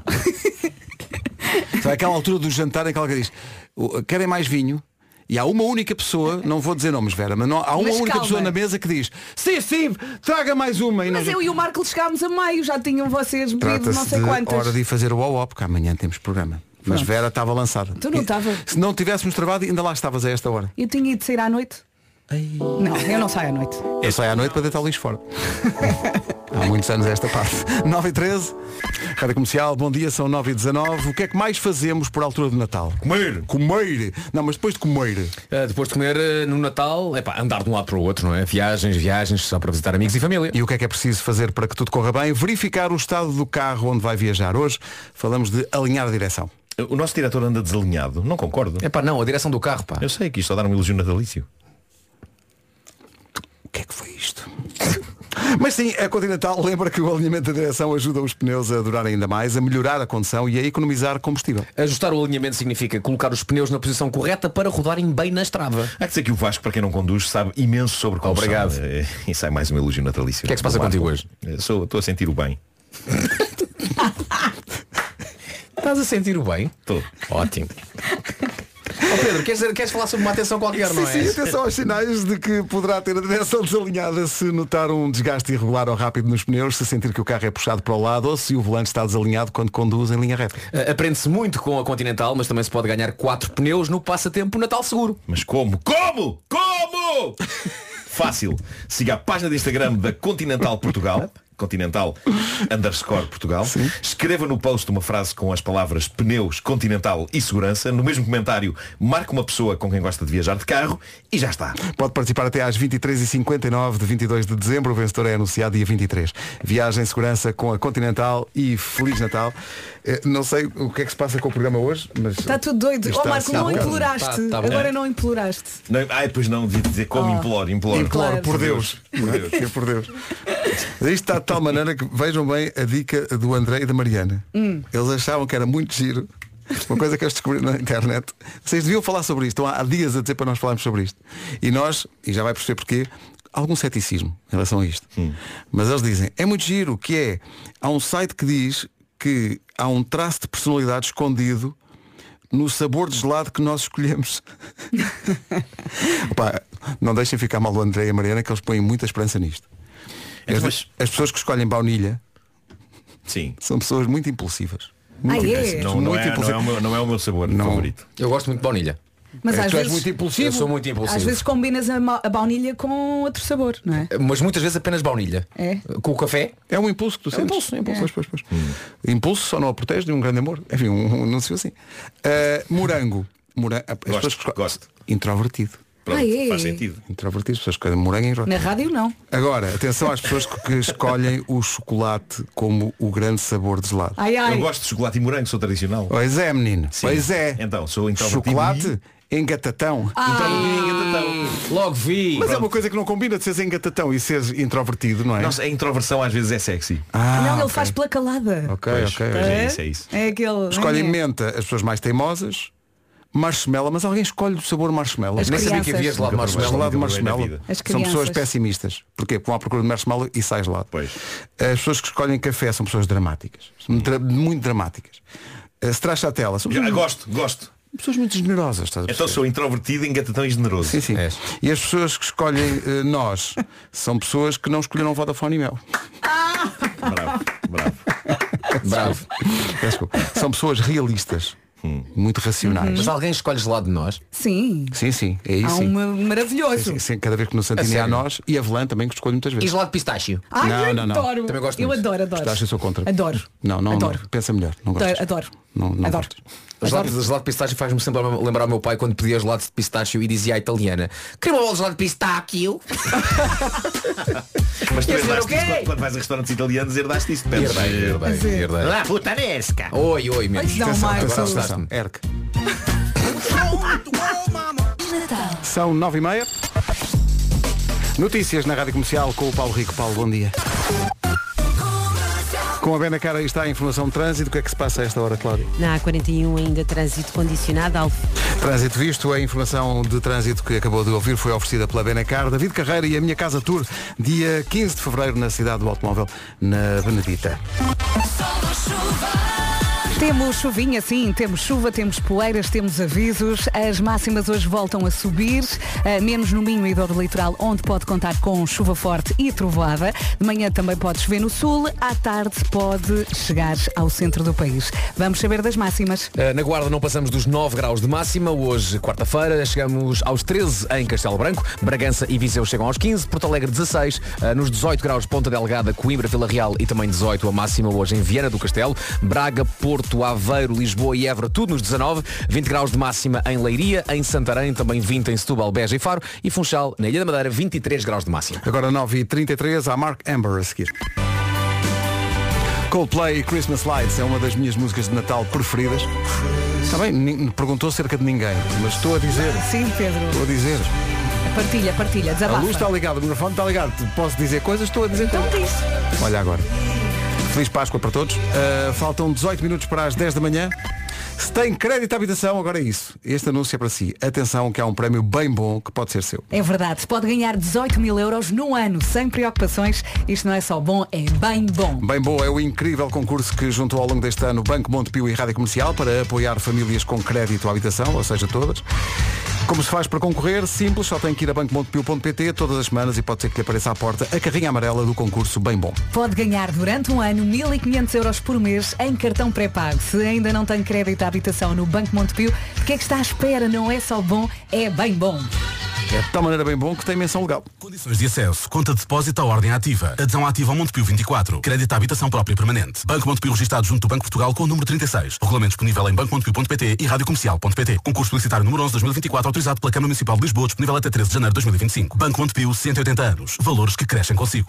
Então, aquela altura do jantar em que alguém diz, "O- querem mais vinho? E há uma única pessoa, não vou dizer nomes, Vera, mas não, há uma Mas única calma. pessoa na mesa que diz, sim, sim, traga mais uma. E Mas nós- eu e o Marco chegámos a meio, já tinham vocês bebido Trata-se não sei de quantas. hora de ir fazer o ó porque amanhã temos programa. Mas Pronto. Vera estava lançada. Tu não E- estava. Se não tivéssemos travado, ainda lá estavas a esta hora. Eu tinha ido sair à noite. Não, eu não saio à noite. Eu saio à noite para deitar o lixo fora. Há muitos anos esta parte. nove e treze, Rádio Comercial, bom dia, são nove e dezanove. O que é que mais fazemos por altura de Natal? Comer. Comer. Não, mas depois de comer. Uh, depois de comer uh, no Natal, é pá, andar de um lado para o outro, não é? Viagens, viagens, só para visitar amigos e família. E o que é que é preciso fazer para que tudo corra bem? Verificar o estado do carro onde vai viajar. Hoje falamos de alinhar a direção. O nosso diretor anda desalinhado. Não concordo. É pá, não, a direção do carro, pá. Eu sei que isto só dar um elogio natalício. O que é que foi isto? Mas sim, a Continental lembra que o alinhamento da direção ajuda os pneus a durar ainda mais, a melhorar a condução e a economizar combustível. Ajustar o alinhamento significa colocar os pneus na posição correta para rodarem bem na estrada. Há que dizer que o Vasco, para quem não conduz, sabe imenso sobre condução. Obrigado. Eh, E sai mais um elogio natalício. O que é que se passa do Marco. contigo hoje? Eh, sou- Estou a sentir o bem. Estás a sentir o bem? Estou. Ótimo. Oh Pedro, queres, queres falar sobre uma atenção qualquer, não é? Sim, sim, atenção aos sinais de que poderá ter a direção desalinhada se notar um desgaste irregular ou rápido nos pneus, se sentir que o carro é puxado para o lado ou se o volante está desalinhado quando conduz em linha reta. Uh, Aprende-se muito com a Continental, mas também se pode ganhar quatro pneus no passatempo Natal Seguro. Mas como? Como? Como? Fácil. Siga a página de Instagram da Continental Portugal. Continental underscore Portugal. Sim. Escreva no post uma frase com as palavras pneus, Continental e segurança. No mesmo comentário, marque uma pessoa com quem gosta de viajar de carro e já está. Pode participar até às vinte e três e cinquenta e nove de vinte e dois de dezembro. O vencedor é anunciado dia vinte e três. Viagem em segurança com a Continental e Feliz Natal. Não sei o que é que se passa com o programa hoje, mas está tudo doido. Ó oh, Marco, não imploraste. Tá, tá Agora não imploraste. Não, ah, depois não devia dizer como oh. imploro, imploro. Imploro, claro. Por Deus. Por Deus. É por Deus. Isto está de tal maneira que vejam bem a dica do André e da Mariana. Hum. Eles achavam que era muito giro. Uma coisa que eles descobriram na internet. Vocês deviam falar sobre isto. Estão há dias a dizer para nós falarmos sobre isto. E nós, e já vai perceber porquê, algum ceticismo em relação a isto. Hum. Mas eles dizem, é muito giro, que é, há um site que diz que há um traço de personalidade escondido no sabor de gelado que nós escolhemos. Opa, não deixem ficar mal o André e a Mariana, que eles põem muita esperança nisto. As, mas... as pessoas que escolhem baunilha Sim. são pessoas muito impulsivas. Muito ah, é? Não, não, é, não, é o meu, não é o meu sabor não. favorito. Eu gosto muito de baunilha. Mas é, às vezes, muito impulsivo. Eu sou muito impulsivo. Às vezes combinas a, a baunilha com outro sabor, não é? Mas muitas vezes apenas baunilha. É. Com o café. É um impulso que tu é sentes. Um impulso, é impulso, é. Pois, pois, pois. Hum. Impulso só não a protege de um grande amor. Enfim, um, um anúncio assim. Uh, morango. Morango. As gosto, pessoas que... gosto. Introvertido. Pronto, ah, é? faz sentido. Introvertido, as pessoas escolhem morango e na rádio não. Agora, atenção às pessoas que escolhem o chocolate como o grande sabor de gelado. Ai, ai. Eu gosto de chocolate e morango, sou tradicional. Pois é, menino. Sim. Pois é. Então, sou introvertido. Chocolate engatatão. Ah. Logo vi. Mas Pronto. é uma coisa que não combina de seres engatatão e seres introvertido, não é? Nossa, a introversão às vezes é sexy. Ah, não, ele okay. faz pela calada. Ok, pois, ok. Pois é isso, é isso. É aquele. Escolhem é. menta as pessoas mais teimosas. Marshmallow, mas alguém escolhe o sabor marshmallow. As Nem crianças. sabia que havia gelado de marshmallow. Gelado de marshmallow. São pessoas pessimistas. Porquê? Porque vão à procura de marshmallow e sai gelado. Pois. As pessoas que escolhem café são pessoas dramáticas. Dra- muito dramáticas. Uh, Stracciatella. São pessoas... Gosto, gosto. Pessoas muito generosas. Estás a então sou introvertido, engatatão e generoso. Sim, sim. É. E as pessoas que escolhem uh, nós são pessoas que não escolheram Vodafone e Mel. Ah! Bravo, bravo. Bravo. Desculpa. São pessoas realistas. Hum. Muito racionais. Uhum. Mas alguém escolhe gelado de nós? Sim. Sim, sim. É isso. Há sim. um maravilhoso. Sim, sim, sim. Cada vez que no Santini há nós e a Avelã também que escolhe muitas vezes. E gelado de pistácio? Ai, não, eu não, não. adoro. Também gosto eu muito. adoro, adoro. Pistácio, eu sou contra. Adoro. Não, não, adoro. não. Pensa melhor. Não gostas. Adoro. Não, não adoro. O gelado, gelado de pistácio faz-me sempre lembrar o meu pai quando pedia gelado de pistácio e dizia à italiana: queria uma bola de gelado de pistácio. Mas tu herdaste isso quando, quando vais a restaurantes italianos, herdaste isso. Herdei, herdei, herdei. Lá, putanesca. Oi, oi, menos. Não, atenção, Marcos. atenção, atenção. Erc. São nove e meia. Notícias na Rádio Comercial com o Paulo Rico. Paulo, bom dia. Com a Benacar aí está a informação de trânsito. O que é que se passa a esta hora, Cláudia? Na A quarenta e um ainda trânsito condicionado. Alf... Trânsito visto. A informação de trânsito que acabou de ouvir foi oferecida pela Benacar, David Carreira e a Minha Casa Tour, dia quinze de fevereiro na cidade do automóvel, na Benedita. Temos chuvinha, sim, temos chuva, temos poeiras, temos avisos. As máximas hoje voltam a subir, uh, menos no Minho e dor do litoral, onde pode contar com chuva forte e trovoada. De manhã também pode chover no sul, à tarde pode chegar ao centro do país. Vamos saber das máximas. Uh, na Guarda não passamos dos nove graus de máxima. Hoje, quarta-feira, chegamos aos treze em Castelo Branco. Bragança e Viseu chegam aos quinze. Porto Alegre, dezasseis. Uh, nos dezoito graus, Ponta Delgada, Coimbra, Vila Real e também dezoito a máxima hoje em Viana do Castelo. Braga, Porto, Aveiro, Lisboa e Évora, tudo nos dezanove, vinte graus de máxima em Leiria, em Santarém, também vinte em Setúbal, Beja e Faro e Funchal, na Ilha da Madeira, vinte e três graus de máxima. Agora nove e trinta e três, há Mark Amber a seguir. Coldplay Christmas Lights é uma das minhas músicas de Natal preferidas. Está bem, perguntou cerca de ninguém, mas estou a dizer. Sim, Pedro. Estou a dizer. Partilha, partilha, desabafa. A luz está ligada, o microfone está ligado. Posso dizer coisas? Estou a dizer então coisas. Diz. Olha agora. Feliz Páscoa para todos. Uh, faltam dezoito minutos para as dez da manhã. Se tem crédito à habitação, agora é isso. Este anúncio é para si. Atenção que há um prémio bem bom que pode ser seu. É verdade, pode ganhar dezoito mil euros num ano, sem preocupações. Isto não é só bom, é bem bom. Bem bom é o incrível concurso que juntou ao longo deste ano o Banco Montepio e Rádio Comercial para apoiar famílias com crédito à habitação, ou seja, todas. Como se faz para concorrer? Simples, só tem que ir a banco montepio ponto pt todas as semanas e pode ser que lhe apareça à porta a carrinha amarela do concurso Bem Bom. Pode ganhar durante um ano mil e quinhentos euros por mês em cartão pré-pago. Se ainda não tem crédito à habitação no Banco Montepio, o que é que está à espera? Não é só bom, é bem bom. É de tal maneira bem bom que tem menção legal. Condições de acesso. Conta de depósito à ordem ativa. Adesão ativa ao Montepio vinte e quatro. Crédito à habitação própria permanente. Banco Montepio registado junto do Banco Portugal com o número trinta e seis. O regulamento disponível em banco montepio ponto pt e rádio comercial ponto pt. Concurso publicitário número onze de dois mil e vinte e quatro autorizado pela Câmara Municipal de Lisboa, disponível até treze de janeiro de dois mil e vinte e cinco. Banco Montepio, cento e oitenta anos. Valores que crescem consigo.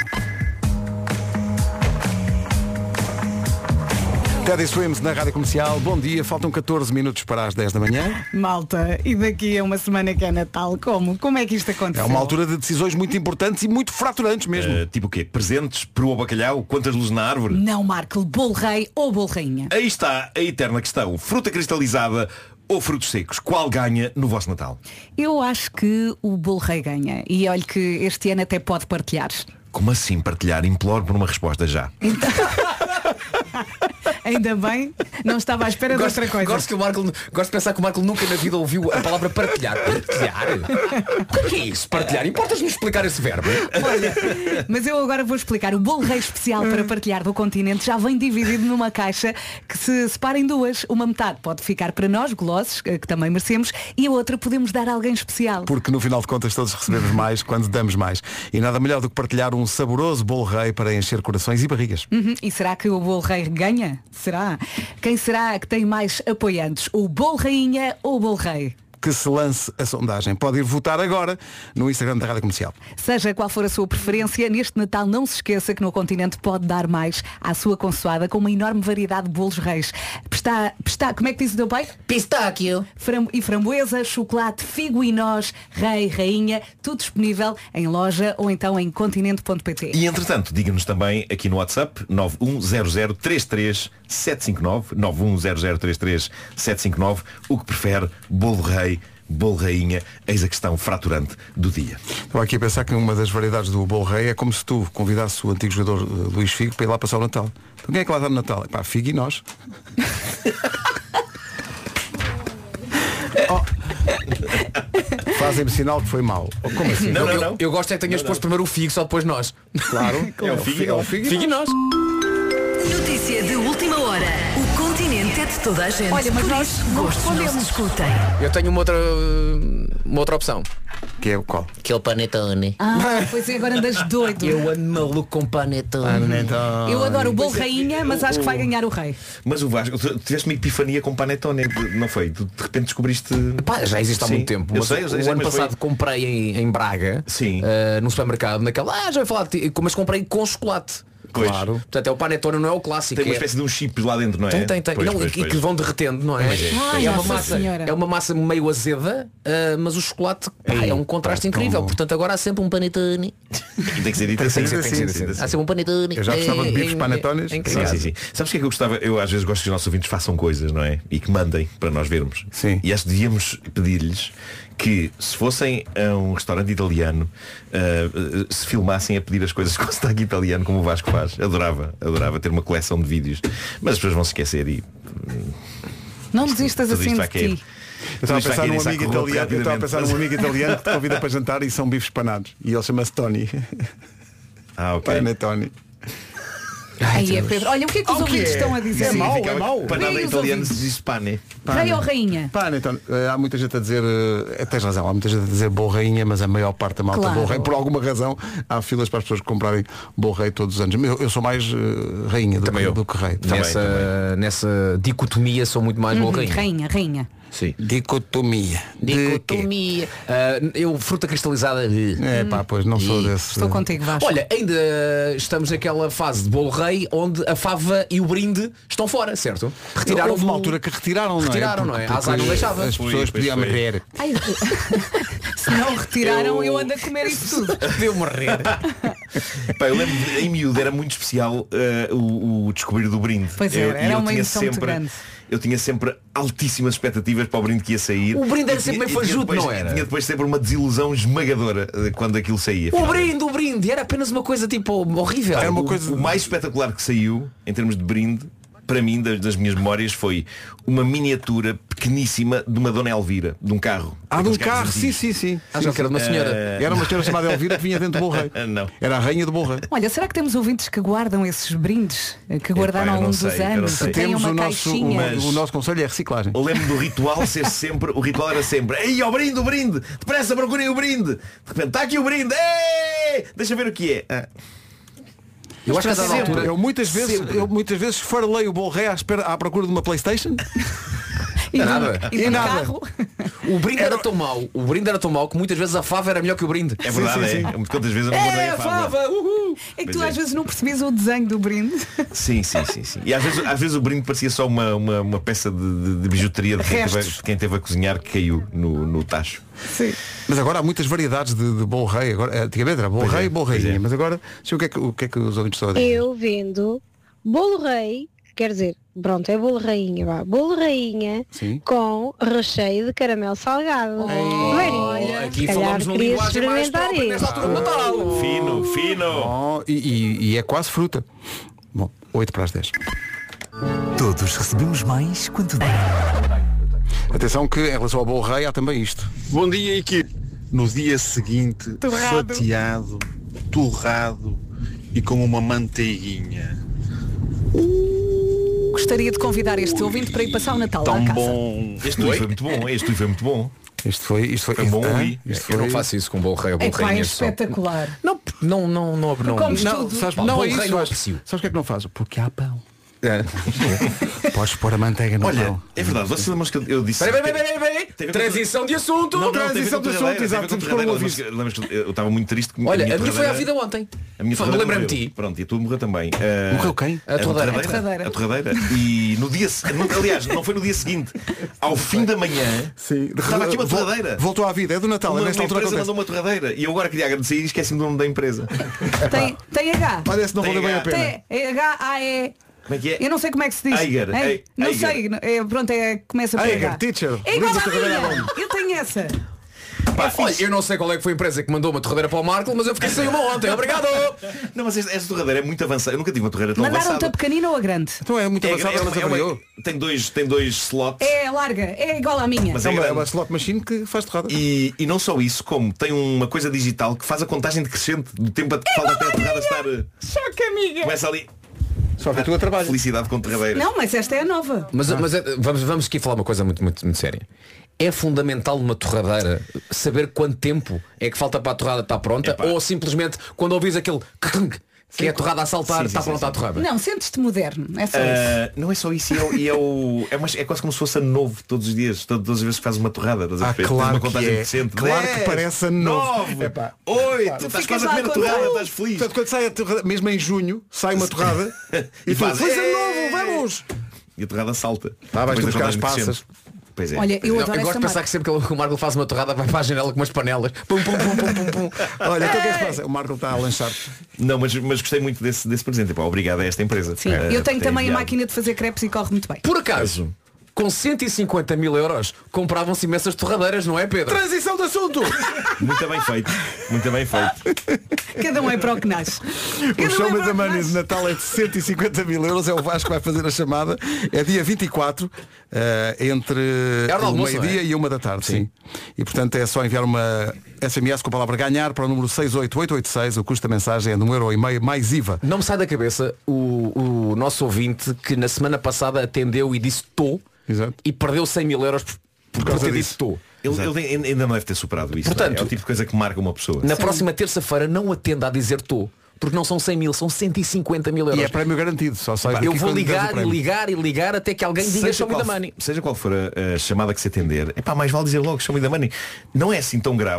Teddy Swims na Rádio Comercial. Bom dia, faltam catorze minutos para as dez da manhã. Malta, e daqui a uma semana que é Natal, como? Como é que isto aconteceu? É uma altura de decisões muito importantes e muito fraturantes mesmo. Uh, tipo o quê? Presentes, peru ou bacalhau? Quantas luzes na árvore? Não, Marco, bolo rei ou bolo rainha? Aí está a eterna questão. Fruta cristalizada ou frutos secos? Qual ganha no vosso Natal? Eu acho que o bolo rei ganha. E olha que este ano até pode partilhar. Como assim partilhar? Imploro por uma resposta já. Então... Ainda bem, não estava à espera gosto, de outra coisa. Gosto, que o Marco, gosto de pensar que o Marco nunca na vida ouviu a palavra partilhar. Partilhar? O que é isso? Partilhar? Importas-me explicar esse verbo? Olha, mas eu agora vou explicar. O bolo rei especial para partilhar do continente já vem dividido numa caixa que se separa em duas. Uma metade pode ficar para nós, golosos, que também merecemos, e a outra podemos dar a alguém especial. Porque no final de contas todos recebemos mais quando damos mais. E nada melhor do que partilhar um saboroso bolo rei para encher corações e barrigas. Uhum. E será que o bolo rei ganha? Será? Quem será que tem mais apoiantes? O bolo rainha ou o bolo rei? Que se lance a sondagem. Pode ir votar agora no Instagram da Rádio Comercial. Seja qual for a sua preferência, neste Natal não se esqueça que no continente pode dar mais à sua consoada com uma enorme variedade de bolos reis. Pistá, pistá, como é que diz o teu pai? Pistáquio. Fram, e framboesa, chocolate, figo e noz, rei, rainha, tudo disponível em loja ou então em continente ponto pt. E entretanto, diga-nos também aqui no WhatsApp nove um zero zero três três sete cinco nove nove um zero zero três três sete cinco nove o que prefere, bolo rei, bolo rainha, eis a questão fraturante do dia. Estou aqui a pensar que uma das variedades do bolo rei é como se tu convidasses o antigo jogador uh, Luís Figo para ir lá passar o Natal. Então quem é que lá está no Natal? Pá, Figo e nós. Oh. Fazem-me sinal que foi mau. Oh, como assim? Não, não, não. Eu, eu gosto é que tenhas posto primeiro o Figo, só depois nós. Claro. É o Figo, é o Figo, Figo e nós. Notícia de última hora. O continente é de toda a gente. Olha, mas Por nós isso, não gostos não se respondemos. discutem. Eu tenho uma outra, uma outra opção. Que é o qual? Que é o panetone. Ah, pois é, agora andas doido. Eu ando maluco com panetone. Panetone. Eu adoro o bolo Pois é, rainha, mas acho que vai ganhar o rei. Mas o Vasco, tu tiveste uma epifania com panetone, não foi? Tu de repente descobriste... Pá, já existe há Sim, muito tempo. eu Mas sei, eu sei, o sei, ano mas passado foi- comprei em, em Braga, Sim. uh, no supermercado, naquela. Ah, já vai falar de ti, mas comprei com chocolate. Pois. Claro. Portanto, é o panetone, não é o clássico. Tem uma é- espécie de uns chips lá dentro, não é? Tem, tem, tem. Pois, Não, pois, e pois. que vão derretendo, não é? Mas é, Ai, é, uma Nossa massa, Senhora. é uma massa meio azeda, uh, mas o chocolate pá, Ei, é um contraste pá, tão incrível. bom. Portanto, agora há sempre um panetone. E tem que ser dito Tem que assim. ser tem que assim, ser sim, dito sim. assim. Há sempre um panetone. Eu já gostava de bifes Em- panetones. em- em- Sim, sim, sim. Sabes o que é que eu gostava? Eu às vezes gosto que os nossos ouvintes façam coisas, não é? E que mandem para nós vermos. Sim. E acho que devíamos pedir-lhes que se fossem a um restaurante italiano, uh, uh, se filmassem a pedir as coisas com sotaque italiano como o Vasco faz. Adorava, adorava ter uma coleção de vídeos. Mas as pessoas vão se esquecer e Não desistas tudo assim isto de vai cair. ti. Eu estava a Tudo isto vai pensar cair num em saco amigo roto italiano, eu estava a rapidamente. pensar num amigo italiano que te convida para jantar e são bifes panados. E ele chama-se Tony. Ah, ok. Panetone. Aí é Pedro. Olha, o que é que os Ah, o quê? ouvintes estão a dizer? É mau, Significa- é mau. Panada Vem os italiano ouvintes. se diz pane. Rei ou rainha? Panetone. Eh, Há muita gente a dizer, eh, tens razão, há muita gente a dizer bolo rainha, mas a maior parte da malta Claro. bolo rei. Por alguma razão há filas para as pessoas comprarem bolo rei todos os anos. Eu, eu sou mais eh, rainha do, Também que, eu. do que rei. Nessa, nessa dicotomia sou muito mais Uhum, bolo rainha. rainha, rainha. Sim. Dicotomia. De quê? Dicotomia. Uh, eu, fruta cristalizada. de- É pá, pois não sou desse. Estou contigo, Vasco. Olha, ainda estamos naquela fase de bolo rei onde a fava e o brinde estão fora, certo? Retiraram Houve uma do- altura que retiraram, Retiraram, não não é? é? Porque- A Azar não porque deixava. As Foi, pessoas pois podiam foi. morrer. Ai, se não retiraram, eu... Eu- ando a comer isso tudo. Deu morrer. Pá, eu lembro, de, em miúdo era muito especial uh, o, o descobrir do brinde. Pois é, eu, era eu uma tinha emoção muito sempre, grande. Eu tinha sempre altíssimas expectativas para o brinde que ia sair. O brinde era E sempre tinha- bem e tinha fajuto, depois- não era? Tinha depois sempre uma desilusão esmagadora uh, quando aquilo saía. O brinde, o brinde, era apenas uma coisa tipo horrível. Era uma coisa... O mais espetacular que saiu, em termos de brinde, para mim, das, das minhas memórias, foi uma miniatura pequeníssima de uma Dona Elvira, de um carro. Ah, de um Daqueles carros carro, sim, antigos. sim, sim. Ah, já que era de uma senhora. Eh, Era uma senhora chamada Elvira que vinha dentro do Bom Rei. Não. Era a rainha do Bom Rei. Olha, será que temos ouvintes que guardam esses brindes? Que guardaram eu ao não longo dos sei, eu não anos? sei. Que têm Temos uma o nosso, caixinha. Mas- o, o nosso conselho é a reciclagem. Eu lembro do ritual ser sempre, o ritual era sempre, ei, ao brinde, o brinde, depressa procurem o brinde. De repente, está aqui o brinde, ei, deixa ver o que é. Ah. Eu acho que a dada Sempre. altura. Eu muitas vezes, Sempre. eu muitas vezes farlei o Bom Rei à, espera, à procura de uma PlayStation. E, nada. e, E de nada. carro. O brinde era tão mau, o brinde era tão mau que muitas vezes a fava era melhor que o brinde. É verdade, sim, sim. é. Quantas vezes eu não guardei É, a fava. uhul. É que Pois tu é. às vezes não percebias o desenho do brinde. Sim, sim, sim, sim. E às vezes, às vezes o brinde parecia só uma, uma, uma peça de, de, de bijuteria de quem, teve, Restos. de quem teve a cozinhar que caiu no, no tacho. Sim. Mas agora há muitas variedades de, de Bom Rei. Agora, antigamente era Bom Pois Rei é, e Bom pois Rainha. é. Mas agora, sei o que é que, o que, é que os ouvintes estão a dizer. Eu vendo bolo rei, quer dizer, pronto, é bolo rainha, vá. Bolo rainha Sim. com recheio de caramelo salgado. Maria, aqui se calhar falamos numa querias linguagem mais experimentar própria nesta isso. altura do Natal. Fino, fino. Oh, e, e- e é quase fruta. Bom, oito para as dez. Todos recebemos mais quando... Atenção que em relação ao Bom Rei há também isto. Bom dia, equipe. No dia seguinte, Torrado. fatiado, torrado e com uma manteiguinha. Gostaria de convidar este ouvinte para ir passar o Natal lá Tão à casa. bom. Este foi muito bom, este foi muito bom. Isto foi, isto foi, Foi bom Hã? ouvir. Isto Eu foi... não faço isso com o bom rei ou bom É pá, é rainha. só. espetacular. Não, não, não, não, não. comes Não, tudo. sabes, Pá, não bom é rei isso. não Sabes, aprecio. sabes o que é que não faz? Porque há pão. É. Podes pôr a manteiga no Olha, pão. é verdade, vocês lembram que eu, eu disse. Peraí, peraí, peraí, peraí. Tem a ver com- Transição de assunto. Não, não, tem a ver Transição com de assunto, torradeira, exato, tem a ver com temos que pôr um torradeira. aviso. Lembras que- lembras que eu estava muito triste que Olha, a minha foi à torradeira- vida ontem. A minha Foi- torradeira lembra-me de morreu. ti. Pronto, e tu morreu também. Uh, Morreu quem? A torradeira. A torradeira. A torradeira. E no dia se- no- aliás, não foi no dia seguinte. Ao fim da manhã Sim. estava aqui uma Vol- torradeira. Voltou à vida, é do Natal, Uma, é uma nesta altura empresa acontece. mandou uma torradeira. E eu agora queria agradecer e esqueci-me do nome da empresa. Tem, tem H. Olha, se não Tem valeu bem a H. pena. Tem é H A E. Como é que é? Eu não sei como é que se diz. Eiger, É? Ei- Não Eiger. sei. É, pronto, é, começa por Eiger, H. teacher. É igual Liga a à torradeira minha. à Eu tenho essa. Pá, olha, eu não sei qual é que foi a empresa que mandou uma torradeira para o Marco, mas eu fiquei sem uma ontem. Obrigado. Não, mas esta, esta torradeira é muito avançada. Eu nunca tive uma torradeira tão Mandaram-te a avançada. pequenina ou a grande? Então é muito É, avançada, é mas uma- é uma- avaliou. tem, dois, tem dois slots. É larga. É igual à minha. Mas É é uma, é grande. uma slot machine que faz torrada. E, e não só isso, como tem uma coisa digital que faz a contagem decrescente do tempo a que falta até a torrada estar. eh, Só que amiga. Começa ali. Só que a tua trabalho. Felicidade com torradeiras. Não, mas esta é a nova. Mas, mas é- vamos, vamos aqui falar uma coisa muito, muito, muito séria. É fundamental numa torradeira saber quanto tempo é que falta para a torrada estar pronta ou simplesmente quando ouvis aquele que é a torrada a saltar, Sim, sim, está sim, pronta a sim. torrada. Não, sentes-te moderno. É só isso. Ah, não é só isso, e é, o- e é, o, é, uma- é quase como se fosse ano novo todos os dias, todas, todas as vezes que fazes uma torrada. Estás a Ah, ver? Tens claro uma que contagem é. decente. Claro dez, que parece ano novo. nove, Epá. oito, Tu estás ficas quase a lá comer a a torrada, contar. estás feliz. Portanto, quando sai a torrada, mesmo em junho, sai uma torrada e, E tu faz, faz ano "Ei!" novo, vamos! E a torrada salta. Ah, vais Depois tu buscar da as contagem passas. decrescente. Pois é. Olha, eu Eu, adoro eu gosto essa de pensar marca. que sempre que o Marco faz uma torrada vai para a janela com umas panelas. Pum, pum, pum, pum, pum, pum. Olha, então o que é que se passa? O Marco está a lanchar. Não, mas, mas gostei muito desse, desse presente. Pá, obrigado a esta empresa. Sim, eh, eu por tenho ter também a enviado. máquina de fazer crepes e corre muito bem. Por acaso, com cento e cinquenta mil euros, compravam-se imensas torradeiras, não é, Pedro? Transição de assunto! Muito bem feito. Muito bem feito. Cada um é para o que nasce. O Cada show um é me para da o que Money nasce. de Natal é de cento e cinquenta mil euros. É o Vasco que vai fazer a chamada. É dia vinte e quatro, eh, entre hora do o almoço, meio-dia não é? e uma da tarde. Sim. E portanto é só enviar uma S M S com a palavra ganhar para o número seis oito oito oito seis. O custo da mensagem é de um euro e meio mais I V A. Não me sai da cabeça o, o nosso ouvinte que na semana passada atendeu e disse tô e perdeu cem mil euros por, por, causa ter disso. dito tô. Ele, ele tem- ainda não deve ter superado isso. Portanto, não é? É o tipo de coisa que marca uma pessoa. Na próxima terça-feira não atenda a dizer tô. Porque não são cem mil, são cento e cinquenta mil euros. E é prémio garantido. Só sai Eu daqui vou quando des o ligar e prémio. ligar e ligar até que alguém diga Seja show me qual the f- money. Seja qual for a, a chamada que se atender, é pá, mais vale dizer logo show me the money. Não é assim tão grave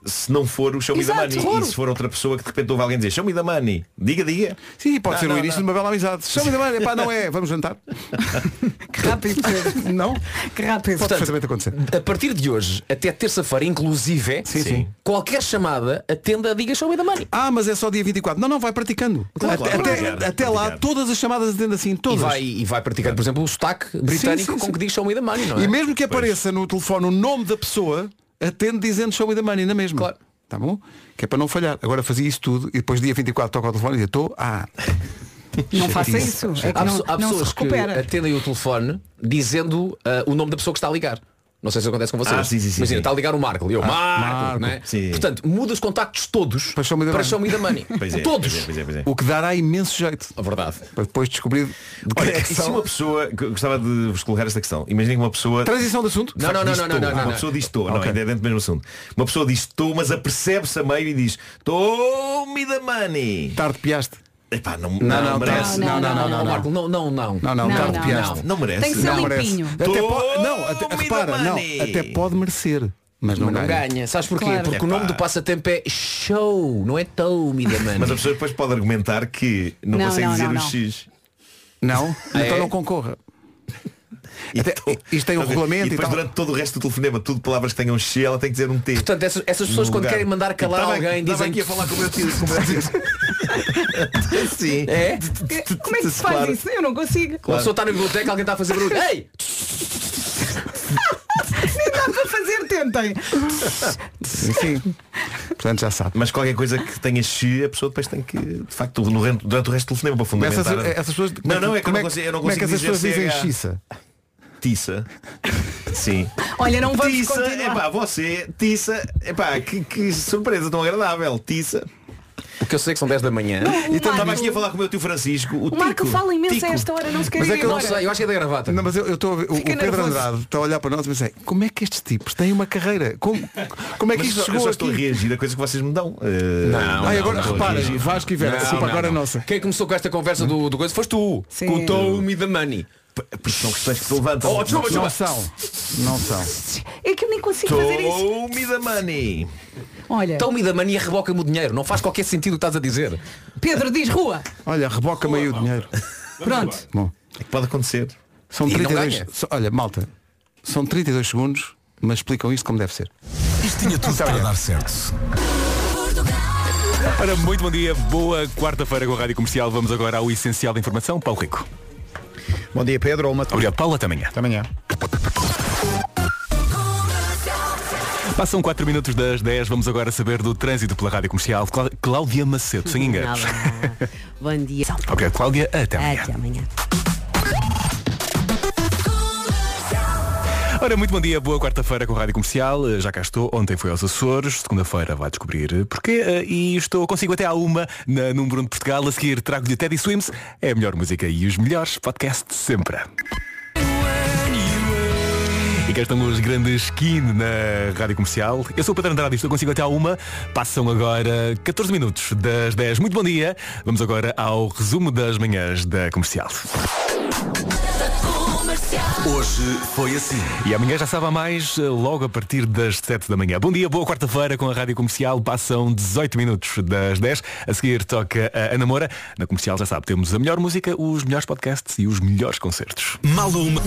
se não for o Show Me Exato, the Money. claro. E se for outra pessoa que de repente ouve alguém dizer Show Me the Money, diga, diga. Sim, pode Não, ser não, o início não. de uma bela amizade. Show Me the Money, pá, não é, vamos jantar. Que rápido. Não? Que rápido. Pode perfeitamente acontecer. A partir de hoje, até terça-feira, inclusive, Sim, sim. qualquer chamada atenda a Diga Show Me the Money. Ah, mas é só dia vinte e quatro. Não, não, vai praticando. Claro, até claro, até, claro, até lá, todas as chamadas atendem assim, E todas. vai, e vai praticando, por exemplo, o sotaque britânico Sim, sim, com sim. que diz Show Me the Money, não é? E mesmo que apareça no telefone o nome da pessoa, atende dizendo Show Me the Money na mesma. Claro. Tá bom? Que é para não falhar. Agora fazia isso tudo e depois dia vinte e quatro toca ao telefone e diz, estou, ah. Não faça Chatice. isso. É que Há, não, pesso- há não se pessoas que recupera. atendem o telefone dizendo ah, o nome da pessoa que está a ligar. Não sei se acontece com vocês. Ah, sim, sim, sim, Imagina, sim. está a ligar o Marco. Eu, Ah, Marco, Marco, não é? sim. Portanto, muda os contactos todos Para Show Me the para Money. Show Me the Money. Pois é, Todos. pois é, pois é, pois é. O que dará imenso jeito. A verdade. Para depois descobrir de Olha, quem é que e se são. uma pessoa, que eu gostava de vos colocar esta questão, imaginem que uma pessoa Transição de assunto? Não, não, não, diz não, estou. não, não, Uma não. pessoa diz estou, não, Ok. ainda é dentro do mesmo assunto. Uma pessoa diz estou, mas apercebe-se a meio e diz estou me the money. Tarde piaste. Epá, não, Não, não, não, merece. não, não, não, não, Marco, não, não, não. Não, não, Não, tarde não, piaste. Não merece. Tem que ser Não merece. limpinho. Até Tô- po- não, até, me repara, the não, money. até pode merecer, mas não, Mas não ganha. ganha. Sabes porquê? Claro. Porque o nome Epá. do passatempo é show, não é Tow Me the Money. Mas a pessoa depois pode argumentar que não, Não, consegue não, dizer não, o não. X. Não? Ah, Então é? não concorra. E Até- tô- isto tem um Estás a ver? regulamento E e depois tal. durante todo o resto do telefonema, tudo palavras que tenham X, ela tem que dizer um T. Portanto, essas, essas pessoas No quando lugar. querem mandar calar Estava- alguém estava dizem aqui a falar com o meu tio, com o meu tio. Sim. É? Como é que se faz Claro. isso? Eu não consigo. Uma pessoa está na biblioteca, alguém está a fazer barulho. Ei! Nem dá para fazer, tentem. Sim, sim. Portanto já sabe. Mas qualquer coisa que tenha X, a pessoa depois tem que, de facto, no, re- durante o resto do telefonema para Essas, fundamentar. essas pessoas, Não, não, é que como eu não que- consigo, eu não como é que consigo essas pessoas dizer dizem C H. xiça? Tiça. Sim. Olha, não vamos Tiça, continuar. epá, você, Tiça, epá, que, que surpresa tão agradável, Tiça. O que eu sei é que são dez da manhã. Então estava aqui a falar com o meu tio Francisco, o, O Marco Tico. fala imenso Tico. a esta hora, não se quer Mas ir é que eu Não embora. sei, eu acho que é da gravata. Não, mas eu eu estou a ver, o, o Fica Pedro nervoso. Andrade está a olhar para nós e pensei, como é que estes tipos têm uma carreira? Como, como é que Mas isto eu só- eu chegou só estou a aqui? reagir a coisas que vocês me dão. Eh, Não, Ai, não, agora estou a repara, reagir. Vasco e Vera, a Não, culpa não, agora é não. nossa. Quem começou com esta conversa do, do coisa foste tu. Sim. Com o Tow Me the Money. Porque são questões que se levantam. Oh, desculpa, Não desculpa. são. Não são. É que eu nem consigo fazer isso. Show me the money. Olha, Tow Me the Money e reboca-me o dinheiro. Não faz qualquer sentido o que estás a dizer. Pedro diz rua. Olha, reboca meio o dinheiro. Pronto. Bom, É que pode acontecer. são E não trinta e dois. ganha. so- olha, malta, são trinta e dois segundos, mas explicam isto como deve ser. Isto tinha tudo para dar certo. Ora, muito bom dia, boa quarta-feira com a Rádio Comercial. Vamos agora ao essencial da informação. Paulo Rico. Bom dia, Pedro. Uma... Obrigado, Paulo. Até amanhã. Até amanhã. Passam quatro minutos das dez. Vamos agora saber do trânsito pela Rádio Comercial. Clá- Cláudia Macedo, sem enganos. Olá. Bom dia. Ok, Cláudia, até amanhã. Até amanhã. Ora, muito bom dia, boa quarta-feira com a Rádio Comercial. Eh, Já cá estou, ontem foi aos Açores, segunda-feira vai descobrir porquê. eh, E estou consigo até à uma na número um de Portugal. A seguir trago-lhe Teddy Swims, é a melhor música e os melhores podcasts de sempre. E cá estão os grandes skin na Rádio Comercial. Eu sou o Pedro Andrade e estou consigo até à uma. Passam agora catorze minutos das dez. Muito bom dia. Vamos agora ao resumo das manhãs da Comercial. Hoje foi assim. E amanhã já sabe a mais, logo a partir das sete da manhã. Bom dia, boa quarta-feira com a Rádio Comercial. Passam dezoito minutos das dez. A seguir toca a Ana Moura. Na Comercial já sabe, temos a melhor música, os melhores podcasts e os melhores concertos. Maluma.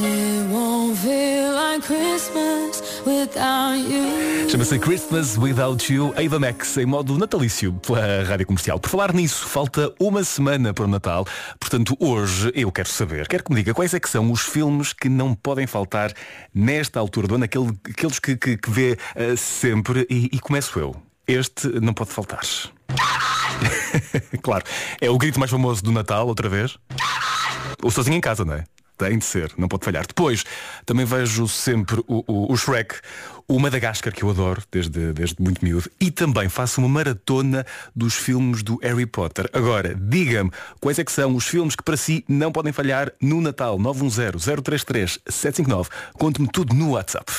Chama-se Christmas Without You, Ava Max, em modo natalício pela Rádio Comercial. Por falar nisso, falta uma semana para o Natal. Portanto, hoje eu quero saber, quero que me diga quais é que são os filmes que não podem faltar nesta altura do ano, aquele, aqueles que, que, que vê uh, sempre, e, e começo eu. Este não pode faltar. Claro, é o grito mais famoso do Natal, outra vez. Ou sozinho em casa, não é? Tem de ser, não pode falhar. Depois, também vejo sempre o, o, o Shrek, o Madagascar, que eu adoro desde, desde muito miúdo. E também faço uma maratona dos filmes do Harry Potter. Agora, diga-me, quais é que são os filmes que para si não podem falhar no Natal? nove um zero, zero três três, sete cinco nove. Conte-me tudo no WhatsApp.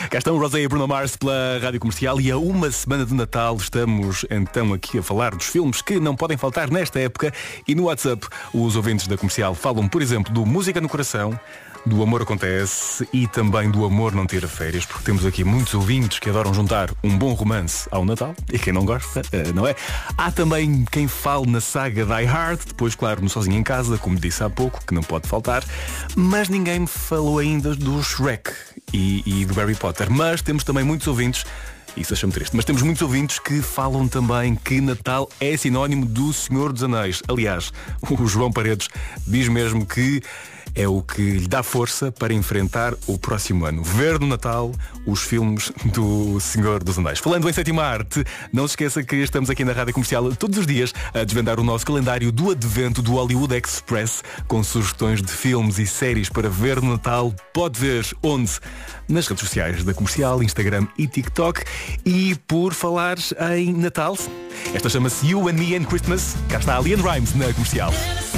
Cá estão Rosé e Bruno Mars pela Rádio Comercial e a uma semana de Natal estamos então aqui a falar dos filmes que não podem faltar nesta época e no WhatsApp os ouvintes da Comercial falam, por exemplo, do Música no Coração, do Amor Acontece e também do Amor Não Ter Férias, porque temos aqui muitos ouvintes que adoram juntar um bom romance ao Natal e quem não gosta, não é? Há também quem fale na saga Die Hard, depois claro no Sozinho em Casa, como disse há pouco, que não pode faltar, mas ninguém me falou ainda do Shrek e, e do Harry Potter, mas temos também muitos ouvintes. Isso deixa-me triste. Mas temos muitos ouvintes que falam também que Natal é sinónimo do Senhor dos Anéis. Aliás, o João Paredes diz mesmo que é o que lhe dá força para enfrentar o próximo ano. Ver no Natal os filmes do Senhor dos Anéis. Falando em sétima arte, não se esqueça que estamos aqui na Rádio Comercial todos os dias a desvendar o nosso calendário do advento do Hollywood Express com sugestões de filmes e séries para ver no Natal. Pode ver onde? Nas redes sociais da Comercial, Instagram e TikTok. E por falar em Natal, esta chama-se You and Me and Christmas. Cá está a Leanne Rimes na Comercial.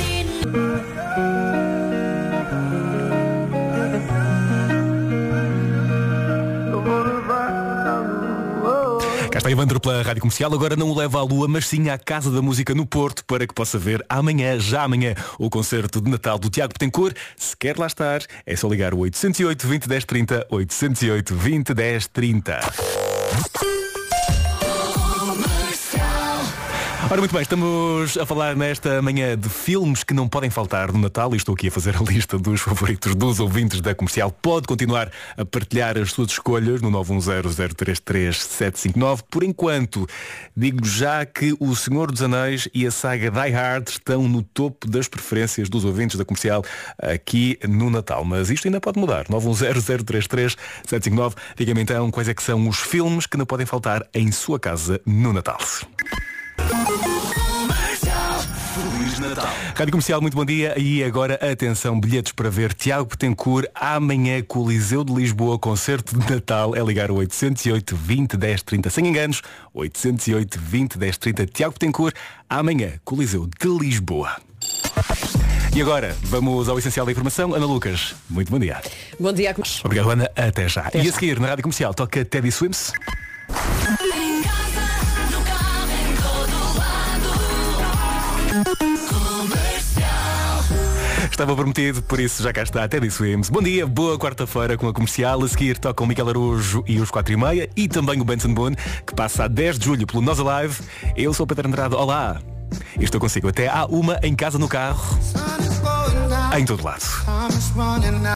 Cá está Evandro pela Rádio Comercial. Agora não o leva à Lua, mas sim à Casa da Música no Porto, para que possa ver amanhã, já amanhã, o concerto de Natal do Tiago Betancourt. Se quer lá estar, é só ligar o oitocentos e oito, vinte, dez, trinta, oitocentos e oito, vinte, dez, trinta. Ora, muito bem, estamos a falar nesta manhã de filmes que não podem faltar no Natal e estou aqui a fazer a lista dos favoritos dos ouvintes da Comercial. Pode continuar a partilhar as suas escolhas no nove um zero, zero três três, sete cinco nove. Por enquanto, digo já que O Senhor dos Anéis e a saga Die Hard estão no topo das preferências dos ouvintes da Comercial aqui no Natal. Mas isto ainda pode mudar. nove um zero, zero três três, sete cinco nove. Diga-me então quais é que são os filmes que não podem faltar em sua casa no Natal. Feliz Natal. Rádio Comercial, muito bom dia. E agora, atenção, bilhetes para ver Tiago Betancourt amanhã, Coliseu de Lisboa, concerto de Natal. É ligar o oitocentos e oito, vinte, dez, trinta. Sem enganos, oitocentos e oito, vinte, dez, trinta. Tiago Betancourt amanhã, Coliseu de Lisboa. E agora, vamos ao essencial da informação. Ana Lucas, muito bom dia. Bom dia. Obrigado, Ana. Até já. Até e já. a seguir, na Rádio Comercial, toca Teddy Swims. Estava prometido, por isso já cá está Teddy Swims. Bom dia, boa quarta-feira com a Comercial. A seguir tocam Miguel Araújo e os quatro e meia e também o Benson Boone, que passa a dez de julho pelo Nós Alive. Eu sou o Pedro Andrade, olá. E estou consigo até à uma, em casa, no carro, em todo lado.